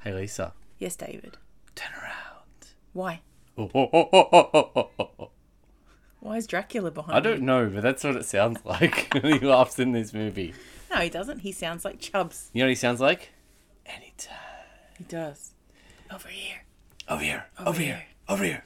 Hey, Lisa. Yes, David. Turn around. Why? Oh, oh, oh, oh, oh, oh, oh, oh. Why is Dracula behind I don't you? know, but that's what it sounds like when he laughs in this movie. No, he doesn't. He sounds like Chubbs. You know what he sounds like? Anytime. He does. Over here. Over here. Over Over here. here. Over here.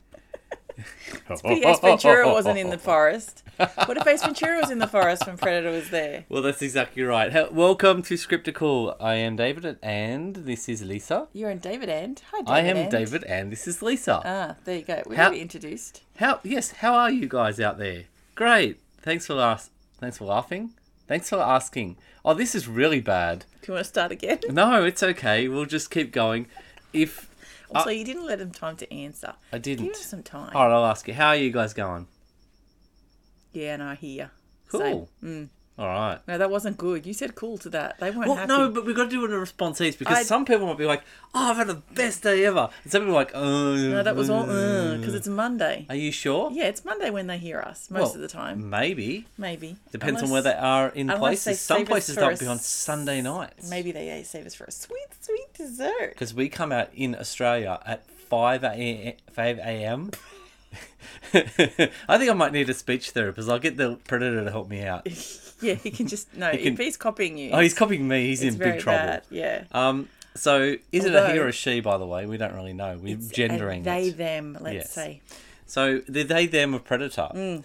Pity Ace Ventura wasn't in the forest. What if Ace Ventura was in the forest when Predator was there? Well, that's exactly right. Welcome to Scriptical. I am David and this is Lisa. You're in David and. Hi, David. I am and. David and this is Lisa. Ah, there you go. We're How- already introduced. How are you guys out there? Great. Thanks for laughing. Thanks for asking. Oh, this is really bad. Do you want to start again? No, it's okay. We'll just keep going. Also, you didn't let him time to answer. I didn't. Give him some time. All right, I'll ask you. How are you guys going? Yeah, no, I hear. Cool. Same. All right. No, that wasn't good. You said cool to that. They weren't Well, happy. no, but we've got to do it in response each because some people might be like, "Oh, I've had the best day ever," and some people are like, "Oh." No, that was all because it's Monday. Are you sure? Yeah, it's Monday when they hear us most of the time. Maybe. Maybe. Depends on where they are in unless they places. Some save us places for don't a be on Sunday nights. Maybe they save us for a sweet, sweet dessert. Because we come out in Australia at 5 a.m. I think I might need a speech therapist. I'll get the Predator to help me out. Yeah, he can just... No, if he's copying you... Oh, he's copying me. He's in big trouble. Bad. Yeah. So, is it a he or a she, by the way? We don't really know. We're gendering they, it. them, let's Yes. say. So, the they, them of Predator.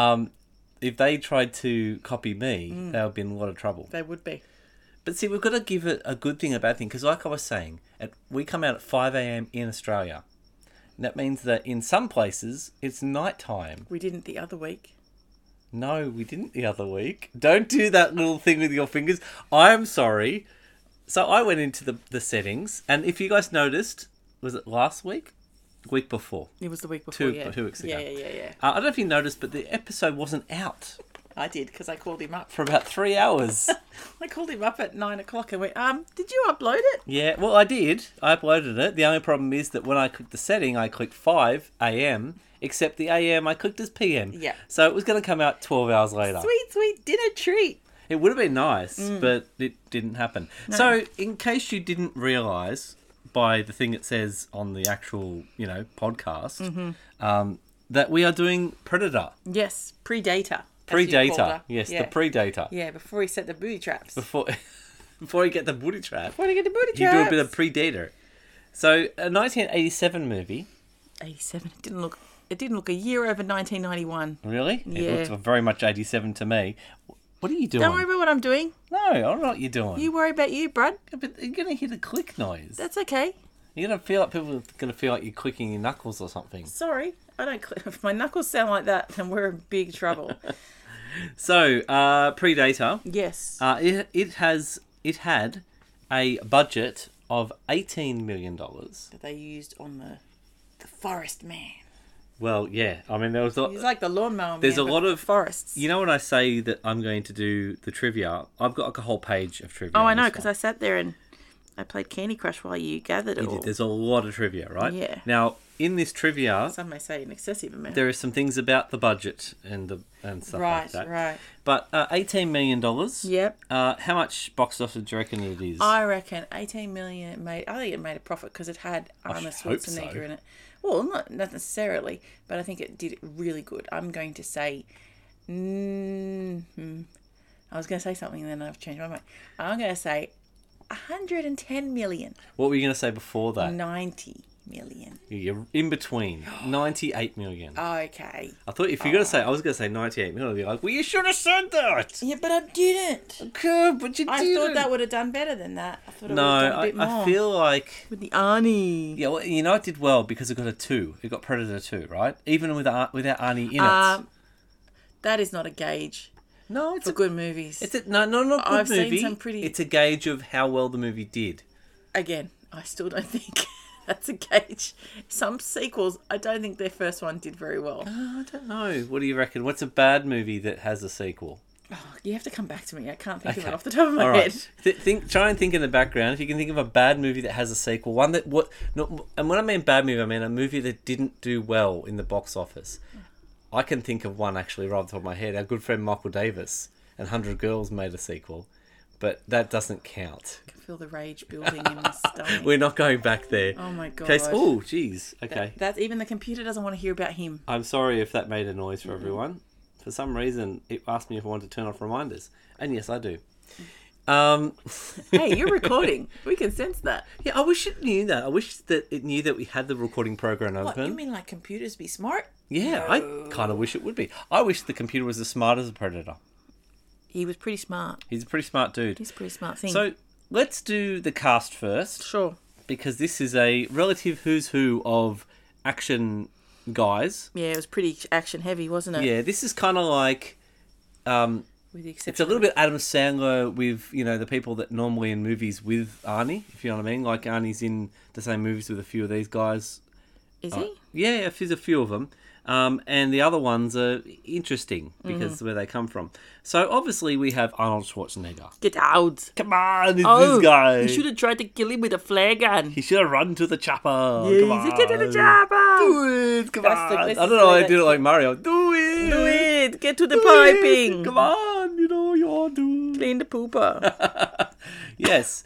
If they tried to copy me, they would be in a lot of trouble. They would be. But see, we've got to give it a good thing, a bad thing. Because like I was saying, we come out at 5 a.m. in Australia. And that means that in some places, it's nighttime. We didn't the other week. No, we didn't the other week. Don't do that little thing with your fingers. I'm sorry. So I went into the settings. And if you guys noticed, was it last week? Week before. It was the week before, 2 weeks ago. Yeah. I don't know if you noticed, but the episode wasn't out I did, because I called him up. for about 3 hours. I called him up at 9 o'clock and went, did you upload it? Yeah, well, I did. I uploaded it. The only problem is that when I clicked the setting, I clicked 5 a.m., except the a.m. I clicked as p.m. Yeah. So it was going to come out 12 hours later. Sweet, sweet dinner treat. It would have been nice, but it didn't happen. No. So, in case you didn't realise by the thing it says on the actual, podcast, that we are doing Predator. Yes, Predator. Predator. Yes, yeah. the Predator. Yeah, before he set the booty traps. Before you get the booty trap, Before he get the booty you traps. do a bit of Predator. So, a 1987 movie. 87. It didn't look a year over 1991. Really? Yeah. It looks very much 87 to me. What are you doing? Don't worry about what I'm doing. No, I don't know what you're doing. You worry about you, Brad. But you're going to hear the click noise. That's okay. You're going to feel like people are going to feel like you're clicking your knuckles or something. Sorry. I don't. If my knuckles sound like that, then we're in big trouble. So, Predator. Yes. It had a budget of $18 million. That they used on the forest man. Well, yeah. I mean, there was He's like the lawnmower there's man, a lot but of forests. You know when I say that I'm going to do the trivia, I've got like a whole page of trivia. Oh, on I know, this because one. I sat there and I played Candy Crush while you gathered it all. There's a lot of trivia, right? Yeah. Now, in this trivia, Some may say an excessive amount. there are some things about the budget and stuff like that. Right. But $18 million. Yep. How much box office do you reckon it is? I reckon 18 million it made. I think it made a profit because it had Arnold hope Schwarzenegger so. in it. Well, not necessarily, but I think it did really good. I'm going to say, I was going to say something and then I've changed my mind. I'm going to say 110 million. What were you going to say before that? 90 million. You're in between. 98 million. Okay. I thought if you're going to say, I was going to say 98 million, I'd be like, well, you should have said that. Yeah, but I didn't. Okay, but you I didn't. thought that would have done better than that. I thought it would No, have done a bit more. I feel like... With the Arnie. Yeah, well, it did well because it got a 2. It got Predator 2, right? Even without Arnie in it. That is not a gauge No, it's for good movies. not good I've seen movie. some pretty- It's a gauge of how well the movie did. Again, I still don't think that's a gauge. Some sequels, I don't think their first one did very well. I don't know. What do you reckon? What's a bad movie that has a sequel? Oh, you have to come back to me. I can't think of it off the top of my All head. right. Try and think in the background. If you can think of a bad movie that has a sequel, one that and when I mean bad movie, I mean a movie that didn't do well in the box office. I can think of one actually right off the top of my head. Our good friend Michael Davis and 100 Girls made a sequel, but that doesn't count. I can feel the rage building in my stomach. We're not going back there. Oh my god. Okay. Oh, jeez. Okay. That's even the computer doesn't want to hear about him. I'm sorry if that made a noise for everyone. For some reason, it asked me if I wanted to turn off reminders, and yes, I do. Hey, you're recording. We can sense that. Yeah, I wish it knew that. I wish that it knew that we had the recording program open. What, you mean like computers be smart? Yeah, I kind of wish it would be. I wish the computer was as smart as a Predator. He was pretty smart. He's a pretty smart dude. He's a pretty smart thing. So let's do the cast first, sure. because this is a relative who's who of action guys. Yeah, it was pretty action heavy, wasn't it? Yeah, this is kind of like... With the exception It's a little bit Adam Sandler with, the people that normally in movies with Arnie, if you know what I mean. Like Arnie's in the same movies with a few of these guys. Is he? Yeah, there's a few of them. And the other ones are interesting because where they come from. So obviously we have Arnold Schwarzenegger. Get out. Come on, it's this guy. You should have tried to kill him with a flare gun. He should have run to the chopper. Yeah, Come on. Get to the chopper. Do it. Come That's on. the I best don't know why I way did it to- like Mario. Do it. Do it. Get to the Do piping. it. Come on. You all do. Clean the pooper. Yes.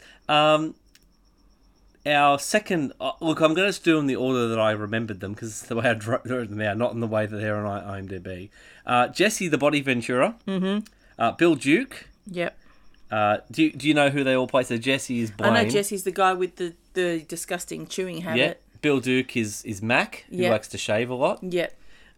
Our second... look, I'm going to do them in the order that I remembered them, because it's the way I wrote them out, not in the way that they're on IMDb. Jesse the Body Ventura. Mm-hmm. Bill Duke. Yep. Do you know who they all play? So Jesse is Blaine. I know Jesse's the guy with the disgusting chewing habit. Yeah. Bill Duke is Mac, who Yep. likes to shave a lot. Yep.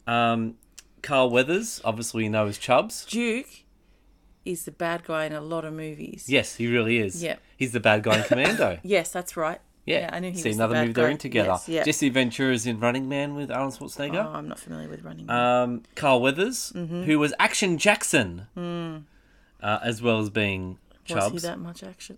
Carl Weathers, obviously you know as Chubbs. Duke is the bad guy in a lot of movies. Yes, he really is. Yep. He's the bad guy in Commando. Yes, that's right. Yeah, I knew he see was another the bad movie they're guy. in together. Yes, yeah. Jesse Ventura's in Running Man with Arnold Oh, Schwarzenegger. I'm not familiar with Running Man. Carl Weathers, who was Action Jackson, as well as being Chubbs. Was he that much action?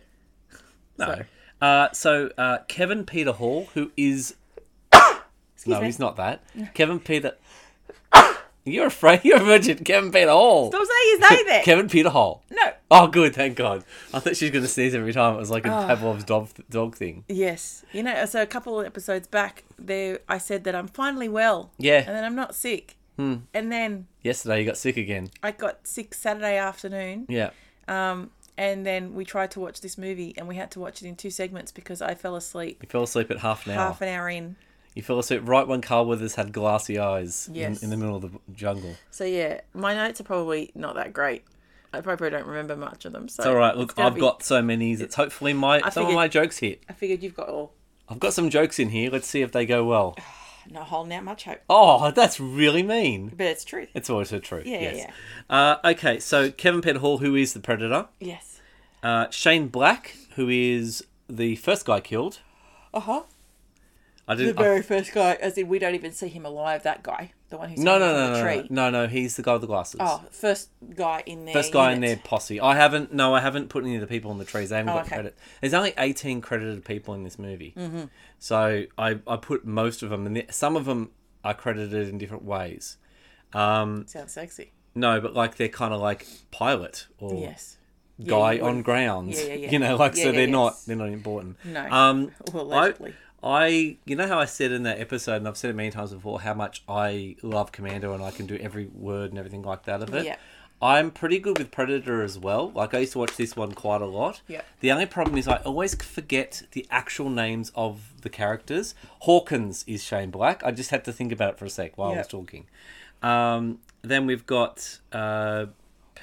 No. So Kevin Peter Hall, who is... no, me. he's not that. Kevin Peter... You're afraid you're a virgin. Kevin Peter Hall. Stop saying his name there. Kevin Peter Hall. No. Oh, good, thank God. I thought she was going to sneeze every time. It was like a Oh. Pavlov's dog thing. Yes. So a couple of episodes back, I said that I'm finally well. Yeah. And then I'm not sick. And then Yesterday you got sick again. I got sick Saturday afternoon. Yeah. And then we tried to watch this movie and we had to watch it in 2 segments because I fell asleep You fell asleep at half an hour. half an hour in. You fell asleep right when Carl Weathers had glassy eyes Yes. in the middle of the jungle. So yeah, my notes are probably not that great. I probably don't remember much of them. So It's all right. Look, gonna I've be- got so many. It's hopefully some of figured- my jokes hit. I figured you've got all. I've got some jokes in here. Let's see if they go well. Not holding out much hope. Oh, that's really mean. But it's true. It's always the truth. Yeah, yes. Okay, so Kevin Peter Hall, who is the Predator. Yes. Shane Black, who is the first guy killed. Uh-huh. I The didn't. very first guy, as in we don't even see him alive, that guy. The one who's No, hanging from the tree. no. He's the guy with the glasses. Oh, first guy in there. First guy in their posse. I haven't put any of the people in the trees. They haven't got okay. credit. There's only 18 credited people in this movie. Mm-hmm. So I put most of them, and some of them are credited in different ways. Sounds sexy. No, but like they're kind of like pilot or Yes. guy you on would. grounds. Yeah. You know, like Yeah, so they're yes. not important. No. Well, allegedly. You know how I said in that episode, and I've said it many times before, how much I love Commando and I can do every word and everything like that of it. Yeah. I'm pretty good with Predator as well. Like I used to watch this one quite a lot. Yeah. The only problem is I always forget the actual names of the characters. Hawkins is Shane Black. I just had to think about it for a sec while I was talking. Then we've got Parker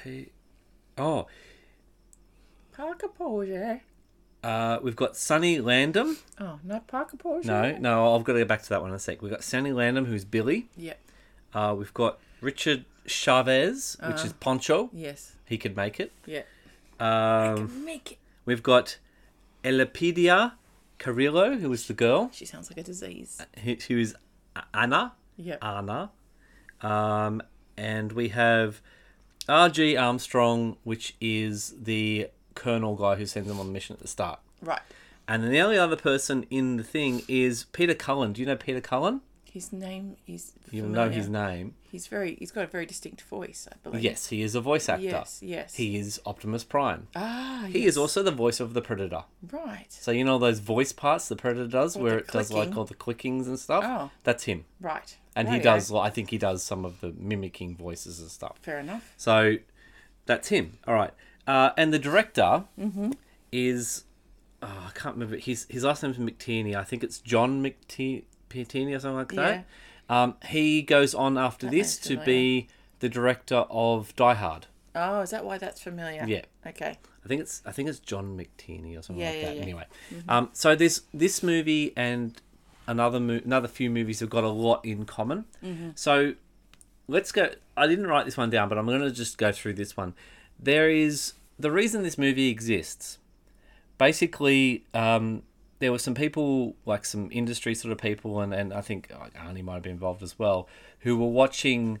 Porter. we've got Sonny Landham. Oh, not Parker Porter. No, I've got to go back to that one in a sec. We've got Sonny Landham, who's Billy. Yep. We've got Richard Chavez, which is Poncho. Yes. He could make it. Yeah. Make it. We've got Elapidia Carrillo, who was the girl. She sounds like a disease. She was Anna. Yep. Anna. And we have R.G. Armstrong, which is the colonel guy who sends them on the mission at the start. Right. And then the only other person in the thing is Peter Cullen. Do you know Peter Cullen? His name is You familiar. know his name. He's got a very distinct voice, I believe. Yes, he is a voice actor. Yes. He is Optimus Prime. Ah, He is also the voice of the Predator. Right. So you know those voice parts the Predator does, Or where the it does like clicking. all the clickings and stuff? Oh. That's him. Right. And he Rightio. does, I think he does some of the mimicking voices and stuff. Fair enough. So that's him. All right. And the director is... Oh, I can't remember. His last name's McTierney. I think it's John McTierney or something like that. He goes on after this to be the director of Die Hard. Oh, is that why that's familiar? Yeah. Okay. I think it's John McTierney or something like that. Yeah. Anyway, so this movie and another few movies have got a lot in common. So let's go. I didn't write this one down, but I'm going to just go through this one. There is the reason this movie exists. Basically, there were some people, like some industry sort of people, and I think Arnie might have been involved as well, who were watching,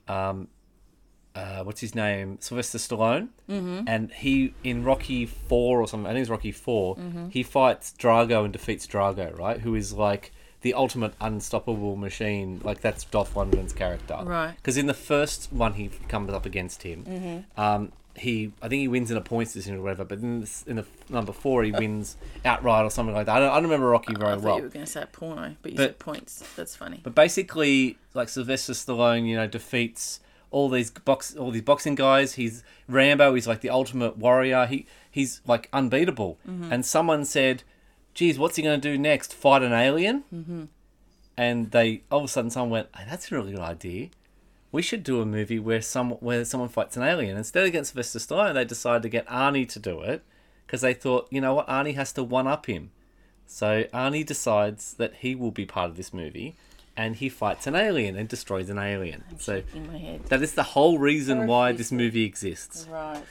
what's his name, Sylvester Stallone, and he, in Rocky 4 or something, I think it's Rocky 4, he fights Drago and defeats Drago, right, who is like the ultimate unstoppable machine, like that's Dolph Lundgren's character. Right. Because in the first one he comes up against him, I think he wins in a points decision or whatever, but in the number 4 he wins outright or something like that. I don't remember Rocky very I thought well. you were going to say porno, but you said points. That's funny. But basically, like Sylvester Stallone, defeats all these boxing guys. He's Rambo. He's like the ultimate warrior. He's like unbeatable. And someone said, "Geez, what's he going to do next? Fight an alien?" And they all of a sudden someone went, "Hey, that's a really good idea. We should do a movie where someone fights an alien." Instead of getting Sylvester Stallone, they decided to get Arnie to do it because they thought, you know what, Arnie has to one-up him. So Arnie decides that he will be part of this movie, and he fights an alien and destroys an alien. So in my head. that is the whole reason why this movie exists. Right.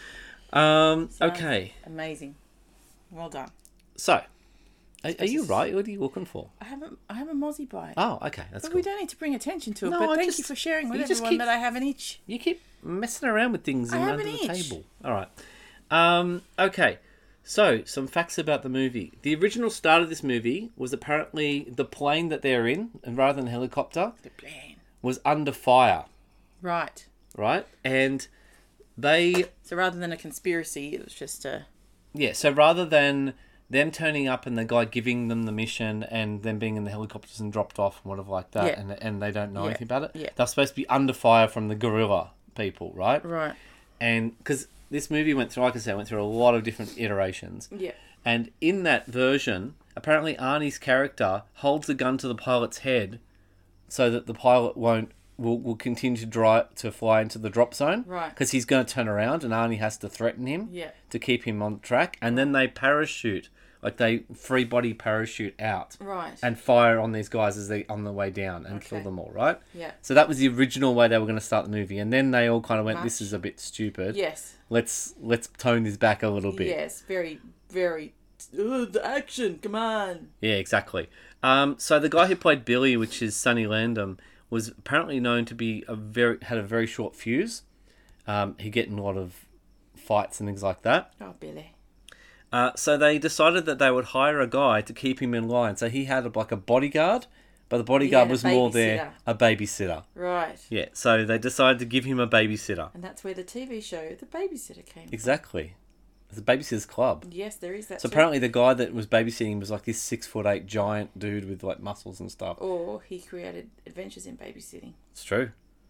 Okay. Amazing. Well done. So, are you right? What are you looking for? I have a mozzie bite. Oh, okay, that's But cool. we don't need to bring attention to it. No, but I thank just- you for sharing with you just everyone keep- that I have an itch. You keep messing around with things I have under an the itch. table. All right. Okay. So, some facts about the movie. The original start of this movie was apparently the plane that they're in, and rather than a helicopter, The plane. was under fire, Right. right? And they... So rather than a conspiracy, it was just a... Yeah, so rather than them turning up and the guy giving them the mission and them being in the helicopters and dropped off and whatever like that, Yeah. and they don't know anything about it, Yeah. they're supposed to be under fire from the guerrilla people, right? Right. And because this movie went through, like I said, went through a lot of different iterations. Yeah. And in that version, apparently Arnie's character holds the gun to the pilot's head so that the pilot will continue to fly into the drop zone. Right. Because he's going to turn around and Arnie has to threaten him Yeah. to keep him on track. And then they parachute, like they free body parachute out Right. and fire on these guys as they on the way down and kill Okay. them all, right? Yeah. So that was the original way they were going to start the movie. And then they all kind of went, Much. this is a bit stupid. Yes. Let's tone this back a little bit. Yes. Very, very... the action, come on. Yeah, exactly. So the guy who played Billy, which is Sonny Landham, was apparently known to be had a very short fuse. He'd get in a lot of fights and things like that. Oh, Billy. So they decided that they would hire a guy to keep him in line. So he had like a bodyguard, but the bodyguard Yeah, was a more there a babysitter. Right. Yeah, so they decided to give him a babysitter. And that's where the TV show, The Babysitter, came from. Exactly. It's a babysitter's club. Yes, there is that. So too. apparently the guy that was babysitting was like this 6'8" giant dude with like muscles and stuff. Or he created Adventures in Babysitting. It's true.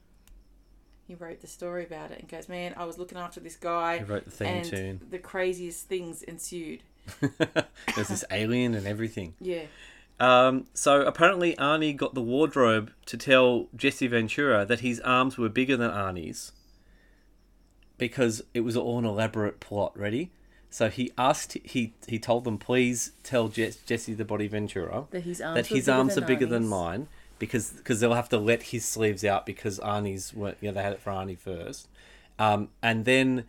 He wrote the story about it and goes, man, I was looking after this guy. He wrote the theme and tune. the craziest things ensued. There's this alien and everything. Yeah. So apparently Arnie got the wardrobe to tell Jesse Ventura that his arms were bigger than Arnie's because it was all an elaborate plot. Ready? So he told them, please tell Jesse the Body Ventura That his arms, are bigger than Arnie's. mine because they'll have to let his sleeves out because Arnie's weren't. Yeah, they had it for Arnie first, and then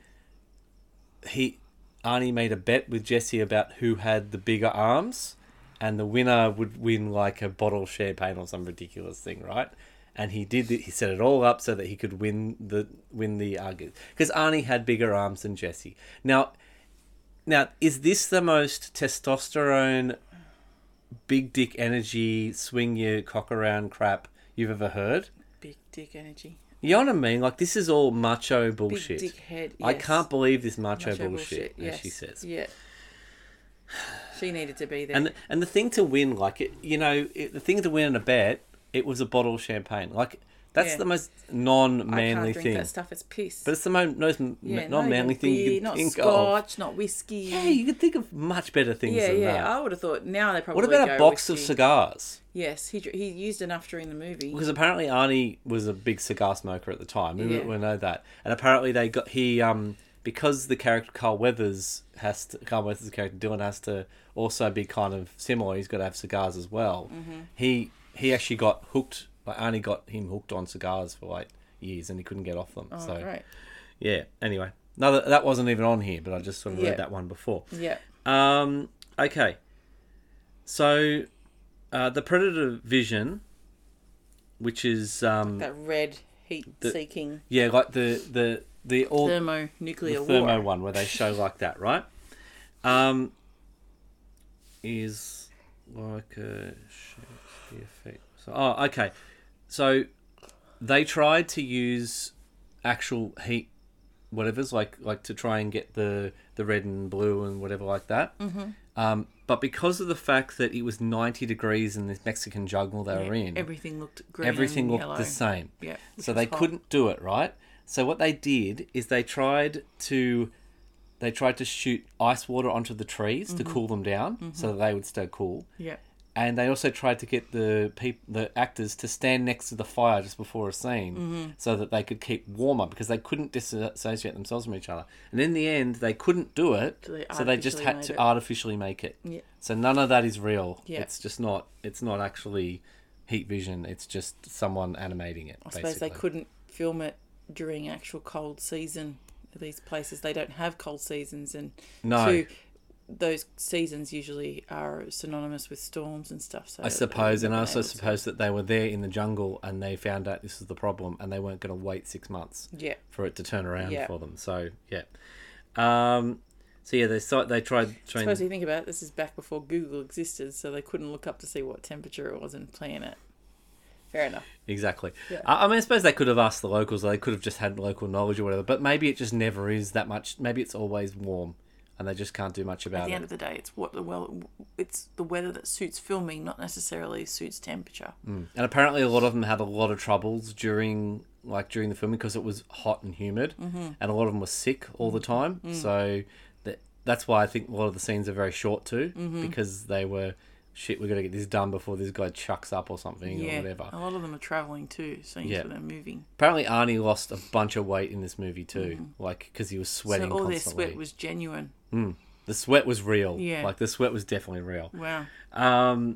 Arnie made a bet with Jesse about who had the bigger arms, and the winner would win like a bottle of champagne or some ridiculous thing, right? And he did. He set it all up so that he could win the argument because Arnie had bigger arms than Jesse. Now, is this the most testosterone, big dick energy, swing your cock around crap you've ever heard? Big dick energy. You know what I mean? Like, this is all macho bullshit. Big dick head. Yes. I can't believe this macho bullshit, yes. as she says. Yeah. She needed to be there. And the thing to win, like, the thing to win in a bet, it was a bottle of champagne. Like, That's Yeah. the most I can't non-manly drink thing. that stuff. It's piss. But it's the most yeah, non-manly not thing even beer, you not can think scotch, of. not whiskey. Yeah, you could think of much better things yeah, than yeah. that. I would have thought now they probably What about go a box of whiskey. cigars? Yes, he used enough during the movie. Because apparently Arnie was a big cigar smoker at the time. We know that. And apparently because the character Carl Weathers' character Dylan has to also be kind of similar. He's got to have cigars as well. Mm-hmm. He actually got hooked. Like Arnie got him hooked on cigars for like years, and he couldn't get off them. Oh, so great. yeah. Anyway, no, that wasn't even on here, but I just sort of read that one before. Yeah. Okay. So, the Predator vision, which is That red heat-seeking yeah, like the thermonuclear war. thermo one where they show like that, right? Is like a Shakespeare effect. So, okay. So they tried to use actual heat, whatever's like to try and get the red and blue and whatever like that. Mm-hmm. But because of the fact that it was 90 degrees in this Mexican jungle they were in, everything looked green. everything and looked yellow. the same. Yeah. So they couldn't do it, right? So what they did is they tried to shoot ice water onto the trees to cool them down so that they would stay cool. Yeah. And they also tried to get the actors to stand next to the fire just before a scene so that they could keep warmer because they couldn't disassociate themselves from each other. And in the end, they couldn't do it, so they just had to artificially make it. Yeah. So none of that is real. Yeah. It's just not. It's not actually heat vision. It's just someone animating it. I suppose they couldn't film it during actual cold season. These places, they don't have cold seasons, and those seasons usually are synonymous with storms and stuff. So I suppose, and I also suppose that they were there in the jungle and they found out this was the problem, and they weren't going to wait 6 months for it to turn around for them. So yeah, they tried. I suppose you think about it, this is back before Google existed, so they couldn't look up to see what temperature it was and plan it. Fair enough. Exactly. Yeah. I mean, I suppose they could have asked the locals, or they could have just had local knowledge or whatever, but maybe it just never is that much. Maybe it's always warm and they just can't do much about it. At the end of the day, it's the weather that suits filming, not necessarily suits temperature. And apparently a lot of them had a lot of troubles during the filming because it was hot and humid, and a lot of them were sick all the time. So that's why I think a lot of the scenes are very short too, because they were... Shit, we've got to get this done before this guy chucks up or something or whatever. A lot of them are travelling too, scenes where they're moving. Apparently Arnie lost a bunch of weight in this movie too, because he was sweating so all constantly. their sweat was genuine. The sweat was real. Yeah. The sweat was definitely real. Wow.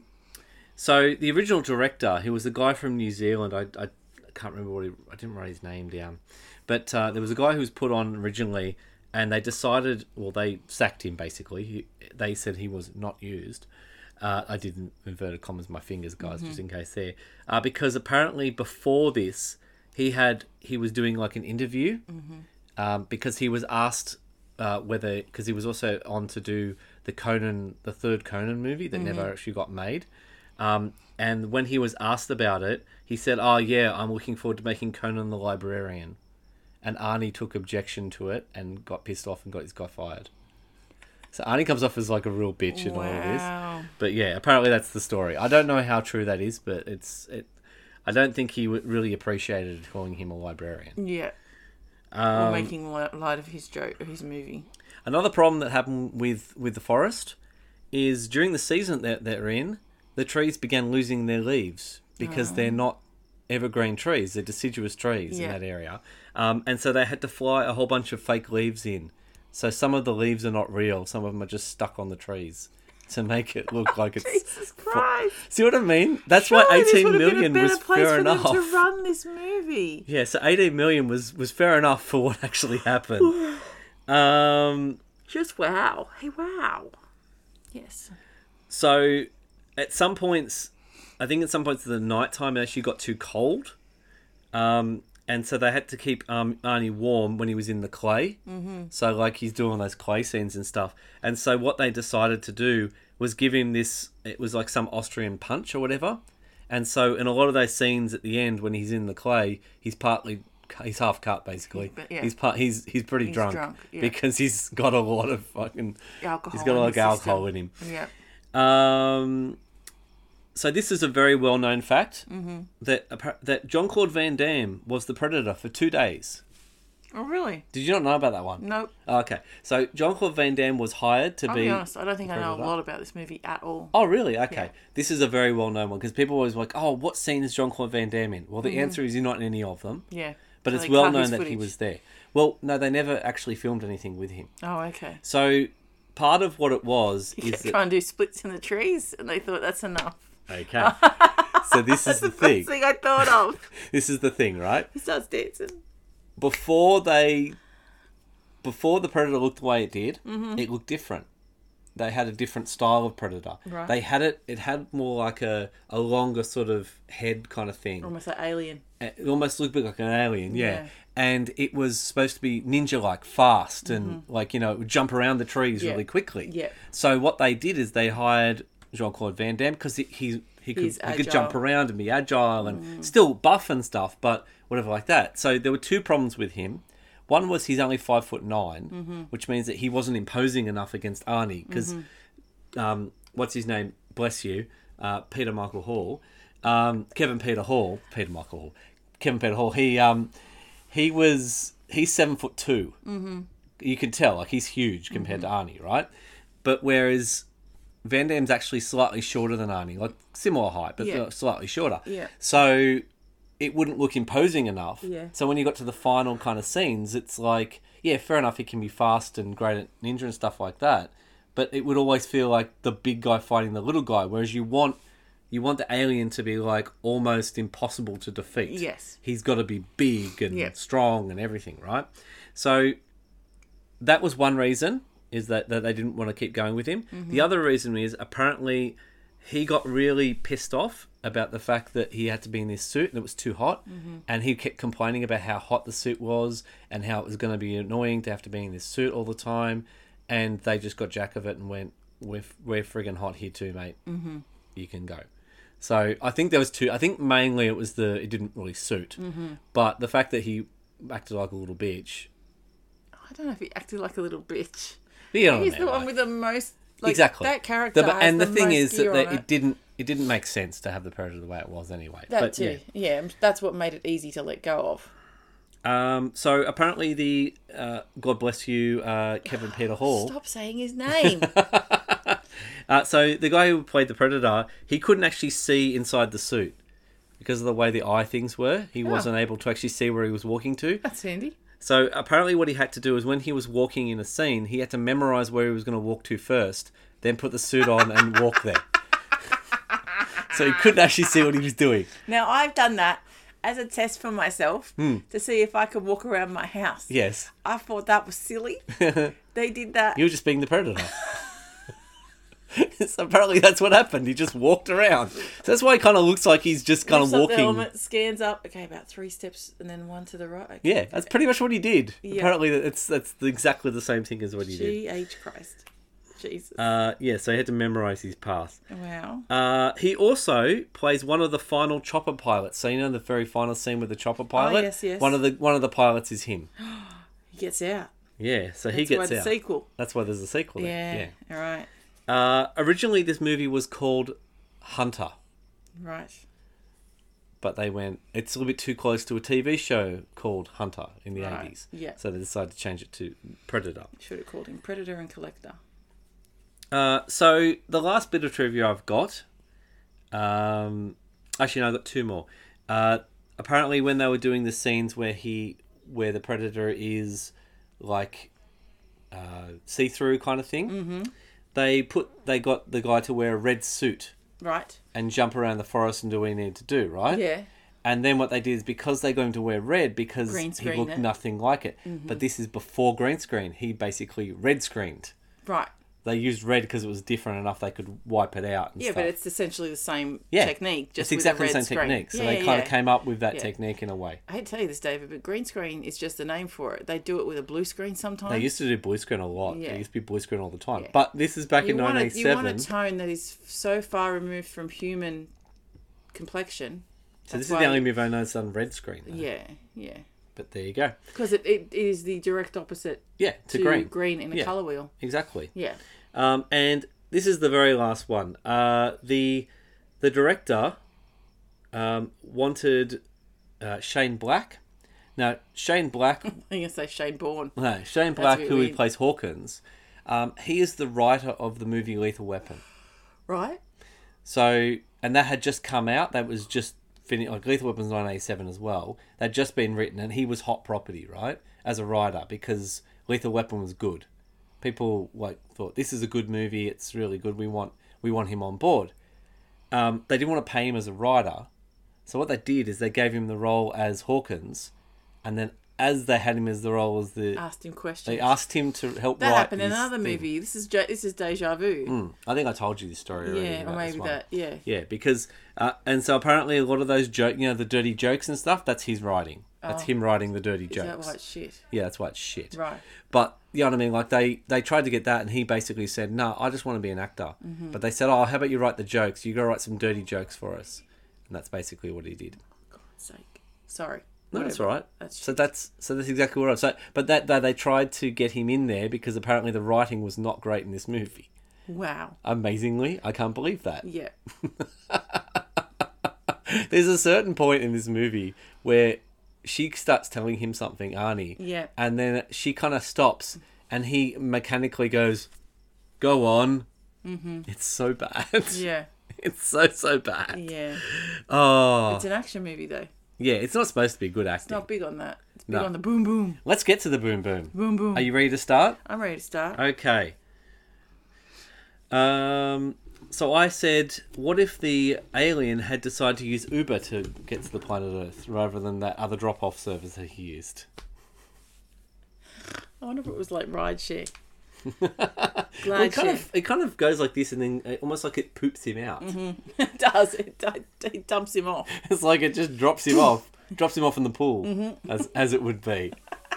So the original director, he was a guy from New Zealand. I can't remember I didn't write his name down. But there was a guy who was put on originally, and they decided, they sacked him basically. They said he was not used. I did inverted commas my fingers, guys, just in case there. Because apparently before this, he was doing like an interview, because he was asked because he was also on to do the third Conan movie that never actually got made. And when he was asked about it, he said, "Oh yeah, I'm looking forward to making Conan the Librarian." And Arnie took objection to it and got pissed off and got this guy fired. So Arnie comes off as like a real bitch in all of this. But yeah, apparently that's the story. I don't know how true that is, but I don't think he really appreciated calling him a librarian. Yeah. Or making light of his his movie. Another problem that happened with the forest is during the season that they're in, the trees began losing their leaves because they're not evergreen trees. They're deciduous trees in that area. And so they had to fly a whole bunch of fake leaves in. So some of the leaves are not real. Some of them are just stuck on the trees to make it look like it's... Jesus Christ. See what I mean? That's why 18 million was fair enough. For them to run this movie. Yeah, so 18 million was fair enough for what actually happened. Just wow. Hey, wow. Yes. So at some points, I think at some points in the nighttime it actually got too cold. And so they had to keep Arnie warm when he was in the clay. Mm-hmm. So like he's doing those clay scenes and stuff. And so what they decided to do was give him this, it was like some Austrian punch or whatever. And so in a lot of those scenes at the end when he's in the clay, he's half cut basically. Yeah. He's pretty drunk because he's got a lot of fucking alcohol. He's got a lot of alcohol in him. Yeah. So this is a very well-known fact that Jean-Claude Van Damme was the Predator for 2 days. Oh, really? Did you not know about that one? Nope. Okay. So Jean-Claude Van Damme was hired to I'll be... be honest, I don't think I know a Predator. lot about this movie at all. Oh, really? Okay. Yeah. This is a very well-known one because people always like, oh, what scene is Jean-Claude Van Damme in? Well, the answer is he's not in any of them. Yeah. But So it's they well cut known his that he footage. was there. Well, no, they never actually filmed anything with him. Oh, okay. So part of what it was You is kept trying to do splits in the trees, and they thought that's enough. Okay. So this is the That's the thing. first thing I thought of. This is the thing, right? He starts dancing. Before the Predator looked the way it did, it looked different. They had a different style of Predator. Right. They had it had more like a longer sort of head kind of thing. Almost like Alien. It almost looked a bit like an alien, yeah. Yeah. And it was supposed to be ninja-like, fast, and like, you know, it would jump around the trees Yeah. really quickly. Yeah. So what they did is they hired Jean-Claude Van Damme because he He's could jump agile. around and be agile and still buff and stuff, but whatever like that. So there were two problems with him. One was he's only 5'9", which means that he wasn't imposing enough against Arnie because, what's his name? Bless you, Peter Michael Hall, Kevin Peter Hall. He's 7'2". You could tell, like, he's huge compared to Arnie, right? But whereas Van Damme's actually slightly shorter than Arnie, like similar height, but Yeah. slightly shorter. Yeah. So it wouldn't look imposing enough. Yeah. So when you got to the final kind of scenes, it's like, yeah, fair enough, he can be fast and great at ninja and stuff like that, but it would always feel like the big guy fighting the little guy, whereas you want the alien to be like almost impossible to defeat. Yes. He's got to be big and Yep. strong and everything, right? So that was one reason, is that they didn't want to keep going with him. The other reason is apparently he got really pissed off about the fact that he had to be in this suit and it was too hot, and he kept complaining about how hot the suit was and how it was going to be annoying to have to be in this suit all the time, and they just got jack of it and went, we're friggin' hot here too, mate. You can go. So I think there was two. I think mainly it didn't really suit, but the fact that he acted like a little bitch. I don't know if he acted like a little bitch. You know what I He's mean, the one like- with the most... Like, exactly. That character has and the the thing most is that gear on it didn't make sense to have the Predator the way it was anyway. That But, too. Yeah, that's what made it easy to let go of. yeah. So apparently the God bless you, Kevin Peter Hall. Stop saying his name. So the guy who played the Predator, he couldn't actually see inside the suit because of the way the eye things were. He wasn't able to actually see where he was walking to. That's handy. So apparently what he had to do is when he was walking in a scene, he had to memorize where he was going to walk to first, then put the suit on and walk there. So he couldn't actually see what he was doing. Now, I've done that as a test for myself to see if I could walk around my house. Yes. I thought that was silly. They did that. You were just being the Predator. So apparently that's what happened. He just walked around. So that's why he kind of looks like he's just kind of Lifts up the walking. helmet, scans up. Okay, about 3 steps and then 1 to the right. Okay. Yeah, that's pretty much what he did. Yeah. Apparently that's exactly the same thing as what he did. G.H. Christ. Jesus. Yeah, so he had to memorize his path. Wow. He also plays one of the final chopper pilots. So you know the very final scene with the chopper pilot? yes, yes. One of the pilots is him. He gets out. Yeah, so he That's why gets the out. sequel. That's why there's a sequel there. Yeah. All right. Originally this movie was called Hunter, Right. but they went, it's a little bit too close to a TV show called Hunter in the Right, 80s. yeah. So they decided to change it to Predator. Should have called him Predator and Collector. So the last bit of trivia I've got, actually no, I've got two more. Apparently when they were doing the scenes where the Predator is like see-through kind of thing, they got the guy to wear a red suit Right. and jump around the forest and do what he needed to do, right? Yeah. And then what they did is because they got him to wear red because Green he screen looked it. nothing like it. But this is before green screen. He basically red screened. Right. They used red because it was different enough they could wipe it out and Yeah, stuff. but it's essentially the same Yeah, technique, just it's exactly with a the red same screen. technique. So Yeah, they kind of yeah. came up with that Yeah. technique in a way. I hate to tell you this, David, but green screen is just the name for it. They do it with a blue screen sometimes. They used to do blue screen a lot. Yeah. They used to be blue screen all the time. Yeah. But this is back in you want 1987. a tone that is so far removed from human complexion. So this That's is the why- only movie I know that's done red screen. Though. Yeah, yeah. But there you go. Because it is the direct opposite Yeah, to to green. in a Yeah. colour wheel. Exactly. Yeah. And this is the very last one. The the director wanted Shane Black. Now, Shane Black... I'm going to say Shane Bourne. No, Shane That's Black, a bit who he weird. plays Hawkins, he is the writer of the movie Lethal Weapon. Right? So, and that had just come out. That was just finished. Like Lethal Weapon's 1987 as well. They'd just been written, and he was hot property, right, as a writer, because Lethal Weapon was good. People thought this is a good movie. It's really good. We want him on board. They didn't want to pay him as a writer, so what they did is they gave him the role as Hawkins, and then as they had him as the role as Asked him questions. they asked him to help that write. happened in this another thing. movie. This is deja vu. I think I told you this story already. Yeah, or about this maybe one. that. Yeah. Yeah, because and so apparently a lot of those the dirty jokes and stuff, that's his writing. That's him writing the dirty Is jokes. that why it's shit? Yeah, that's why it's shit. Right. But you know what I mean? Like they tried to get that, and he basically said, "No, I just want to be an actor." Mm-hmm. But they said, "Oh, how about you write the jokes? You got to write some dirty jokes for us," and that's basically what he did. God's sake. Sorry. No, that's Whatever. all right. That's So shit. that's exactly what I was. So, but that they tried to get him in there because apparently the writing was not great in this movie. Wow. Amazingly, I can't believe that. Yeah. There's a certain point in this movie where she starts telling him something, Arnie. Yeah. And then she kind of stops and he mechanically goes, "Go on." Mm-hmm. It's so bad. Yeah. It's so bad. Yeah. Oh. It's an action movie though. Yeah, it's not supposed to be good It's acting. not big on that. It's big No. on the boom boom. Let's get to the boom boom. Boom boom. Are you ready to start? I'm ready to start. Okay. So I said, what if the alien had decided to use Uber to get to the planet Earth rather than that other drop-off service that he used? I wonder if it was like rideshare. Well, it kind of goes like this, and then almost like it poops him out. It does. It dumps him off. It's like it just drops him off in the pool, as it would be.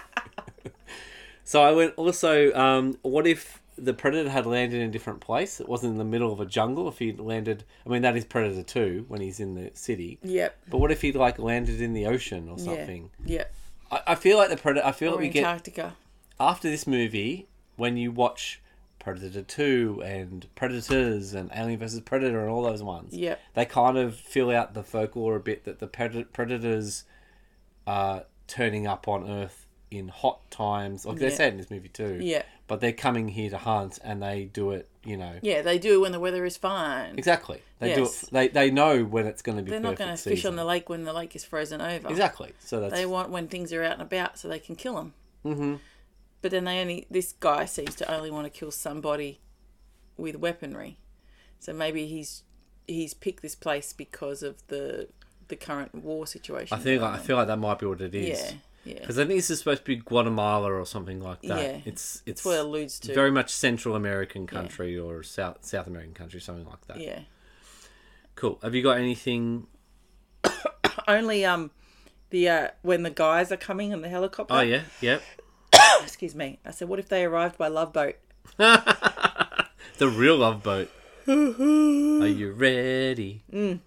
So I went also, what if the Predator had landed in a different place? It wasn't in the middle of a jungle. If he'd landed, I mean, that is Predator 2 when he's in the city. Yep. But what if he'd like landed in the ocean or something? Yeah. Yep. I feel like the Predator. I feel Or like we get Antarctica. after this movie when you watch Predator 2 and Predators and Alien vs Predator and all those ones. Yep. They kind of fill out the folklore a bit that the Predators are turning up on Earth in hot times, like they Yeah. said in this movie too. Yeah. But they're coming here to hunt, and they do it, Yeah, they do when the weather is fine. Exactly. They Yes. do it. They know when it's going to be. They're not going to perfect fish on season. the lake when the lake is frozen over. Exactly. So that's They want when things are out and about so they can kill them. Mm-hmm. But then this guy seems to only want to kill somebody with weaponry. So maybe he's picked this place because of the current war situation. I feel like that might be what it is. Yeah. Yeah. Because I think this is supposed to be Guatemala or something like that. Yeah. It's That's what it alludes to. very much Central American country or South American country, something like that. Yeah. Cool. Have you got anything? Only when the guys are coming on the helicopter. Oh yeah, yep. Excuse me. I said, what if they arrived by Love Boat? The real Love Boat. Are you ready?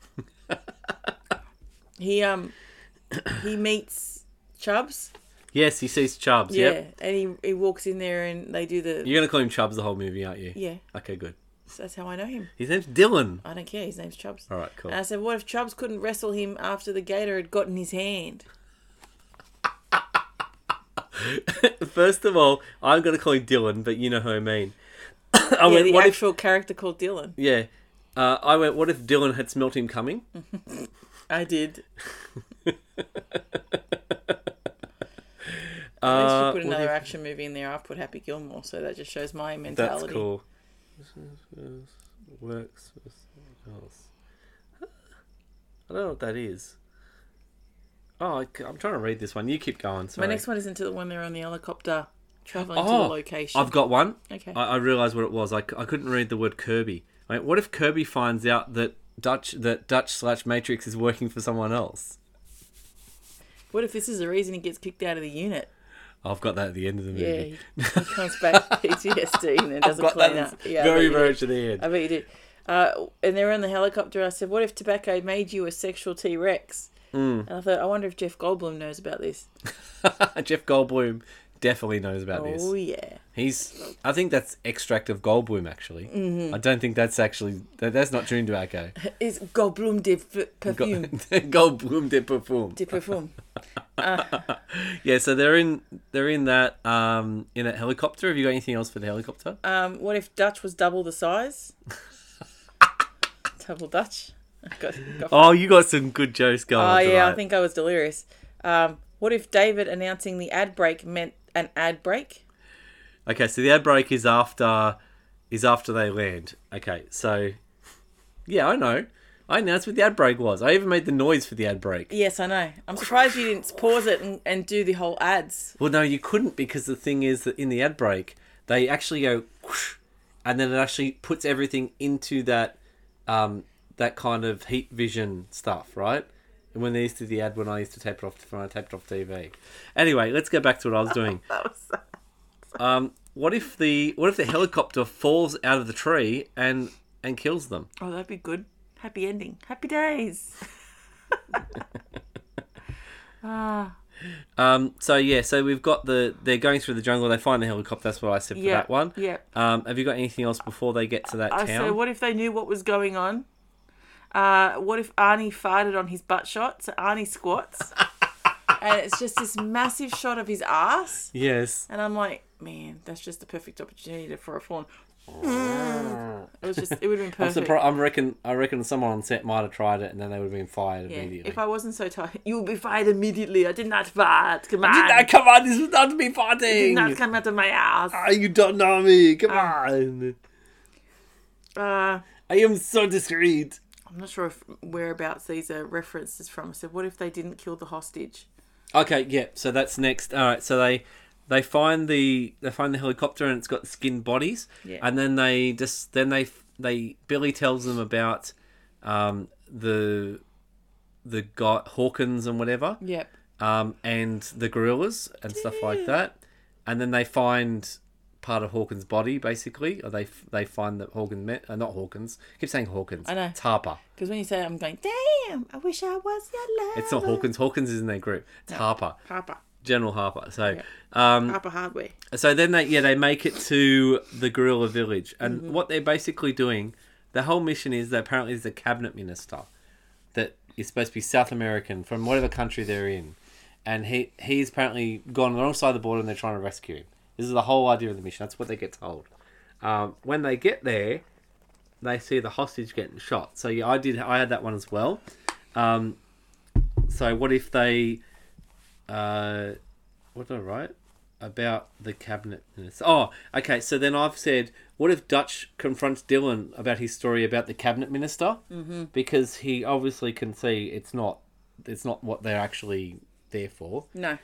He meets Chubbs. Yes, he sees Chubbs. Yeah, Yep. and he walks in there and they do the. You're gonna call him Chubbs the whole movie, aren't you? Yeah, Okay, good. that's how I know him. His name's Dylan. I don't care. His name's Chubbs. All right, cool. And I said, what if Chubbs couldn't wrestle him after the gator had gotten his hand? First of all, I'm gonna call him Dylan, but you know who I mean. The what if? actual character called Dylan. Yeah. I went, what if Dylan had smelt him coming? I did. At least you put another action movie in there. I've put Happy Gilmore, so that just shows my mentality. That's cool. Works with girls. I don't know what that is. Oh, I'm trying to read this one. You keep going. Sorry. My next one isn't when they're on the helicopter traveling to the location. I've got one. Okay. I realised what it was. I couldn't read the word Kirby. Like, what if Kirby finds out that Dutch/Matrix is working for someone else? What if this is the reason he gets kicked out of the unit? I've got that at the end of the Yeah, movie. he comes back PTSD and then I've doesn't got clean that up. Yeah, I bet very, you very did. to the end. I bet you did. And they're on the helicopter. I said, what if tobacco made you a sexual T-Rex? And I thought, I wonder if Jeff Goldblum knows about this. Jeff Goldblum definitely knows about this. Oh, yeah. I think that's extract of Goldblum, actually. Mm-hmm. I don't think that's actually... That's not chewing tobacco. It's Goldblum de perfume. Goldblum de perfume. De perfume. Yeah, so they're in that in a helicopter. Have you got anything else for the helicopter? What if Dutch was double the size? Double Dutch. Oh, you got some good jokes going. Oh, yeah, tonight. I think I was delirious. What if David announcing the ad break meant an ad break? Okay, so the ad break is after they land. Okay, so yeah, I know. I announced what the ad break was. I even made the noise for the ad break. Yes, I know. I'm surprised you didn't pause it and do the whole ads. Well, no, you couldn't, because the thing is that in the ad break, they actually go whoosh, and then it actually puts everything into that that kind of heat vision stuff, right? And when they used to do the ad, when I used to tape it off when I taped off TV. Anyway, let's go back to what I was doing. What if the helicopter falls out of the tree and kills them? Oh, that'd be good. Happy ending. Happy days. So we've got they're going through the jungle. They find the helicopter. That's what I said for that one. Yeah. Have you got anything else before they get to that town? So what if they knew what was going on? What if Arnie farted on his butt shot? So Arnie squats, and it's just this massive shot of his ass. Yes. And I'm like, man, that's just the perfect opportunity for a fawn. It would have been perfect. I reckon someone on set might have tried it, and then they would have been fired immediately. If I wasn't so tired, you would be fired immediately. I did not fart. Come on. Come on, this was not me farting. It did not come out of my ass. You don't know me. Come on. I am so discreet. I'm not sure if whereabouts these are references from. So what if they didn't kill the hostage? Okay, yeah. So that's next. All right. So they find the helicopter, and it's got skinned bodies. Yeah. And then Billy tells them about the guy Hawkins and whatever. Yep. And the gorillas and stuff like that. And then they find part of Hawkins' body, basically. Or they find that not Hawkins. I keep saying Hawkins. I know. It's Harper. Because when you say it, I'm going, damn, I wish I was your lover. It's not Hawkins. Hawkins is in their group. It's Harper. Harper. General Harper. So, yeah. Harper Hardware. So then they make it to the gorilla village, and what they're basically doing, the whole mission is that apparently there's a cabinet minister that is supposed to be South American from whatever country they're in, and he's apparently gone on the wrong side of the border, and they're trying to rescue him. This is the whole idea of the mission. That's what they get told. When they get there, they see the hostage getting shot. So yeah, I had that one as well. So what if they? What did I write about the cabinet minister? Oh, okay. So then I've said, what if Dutch confronts Dylan about his story about the cabinet minister? Mm-hmm. Because he obviously can see it's not what they're actually there for. No.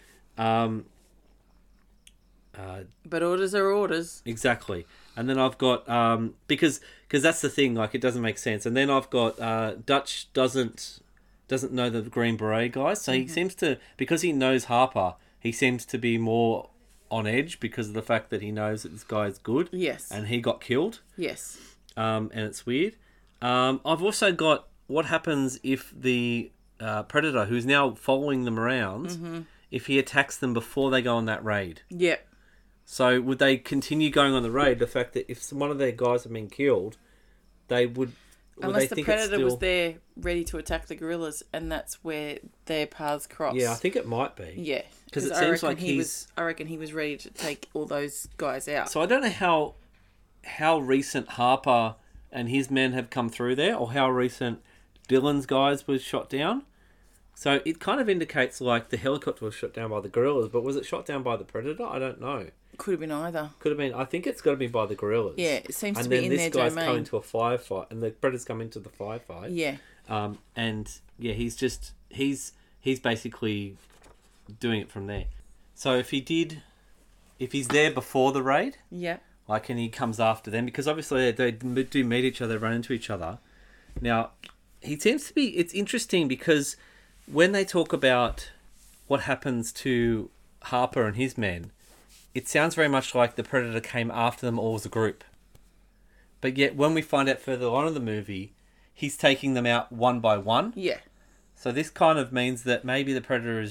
But orders are orders. Exactly. And then I've got because that's the thing. Like, it doesn't make sense. And then I've got Dutch doesn't know the Green Beret guys, so he seems to, because he knows Harper, he seems to be more on edge because of the fact that he knows that this guy is good. Yes. And he got killed. Yes. And it's weird. I've also got what happens if the Predator, who's now following them around, if he attacks them before they go on that raid. Yep. So would they continue going on the raid? The fact that if one of their guys have been killed, they would... Unless the Predator was there ready to attack the gorillas, and that's where their paths cross. Yeah, I think it might be. Yeah. Because it seems like I reckon he was ready to take all those guys out. So I don't know how recent Harper and his men have come through there, or how recent Dylan's guys was shot down. So it kind of indicates like the helicopter was shot down by the gorillas, but was it shot down by the Predator? I don't know. Could have been either. Could have been. I think it's got to be by the gorillas. Yeah, it seems to be in their domain. And then this guy's coming to a firefight, and the Predator's come into the firefight. Yeah. And yeah, he's basically doing it from there. So if he's there before the raid, yeah, like, and he comes after them, because obviously they do meet each other, run into each other. Now, he seems to be. It's interesting because when they talk about what happens to Harper and his men, it sounds very much like the Predator came after them all as a group. But yet, when we find out further on in the movie, he's taking them out one by one. Yeah. So this kind of means that maybe the Predator is just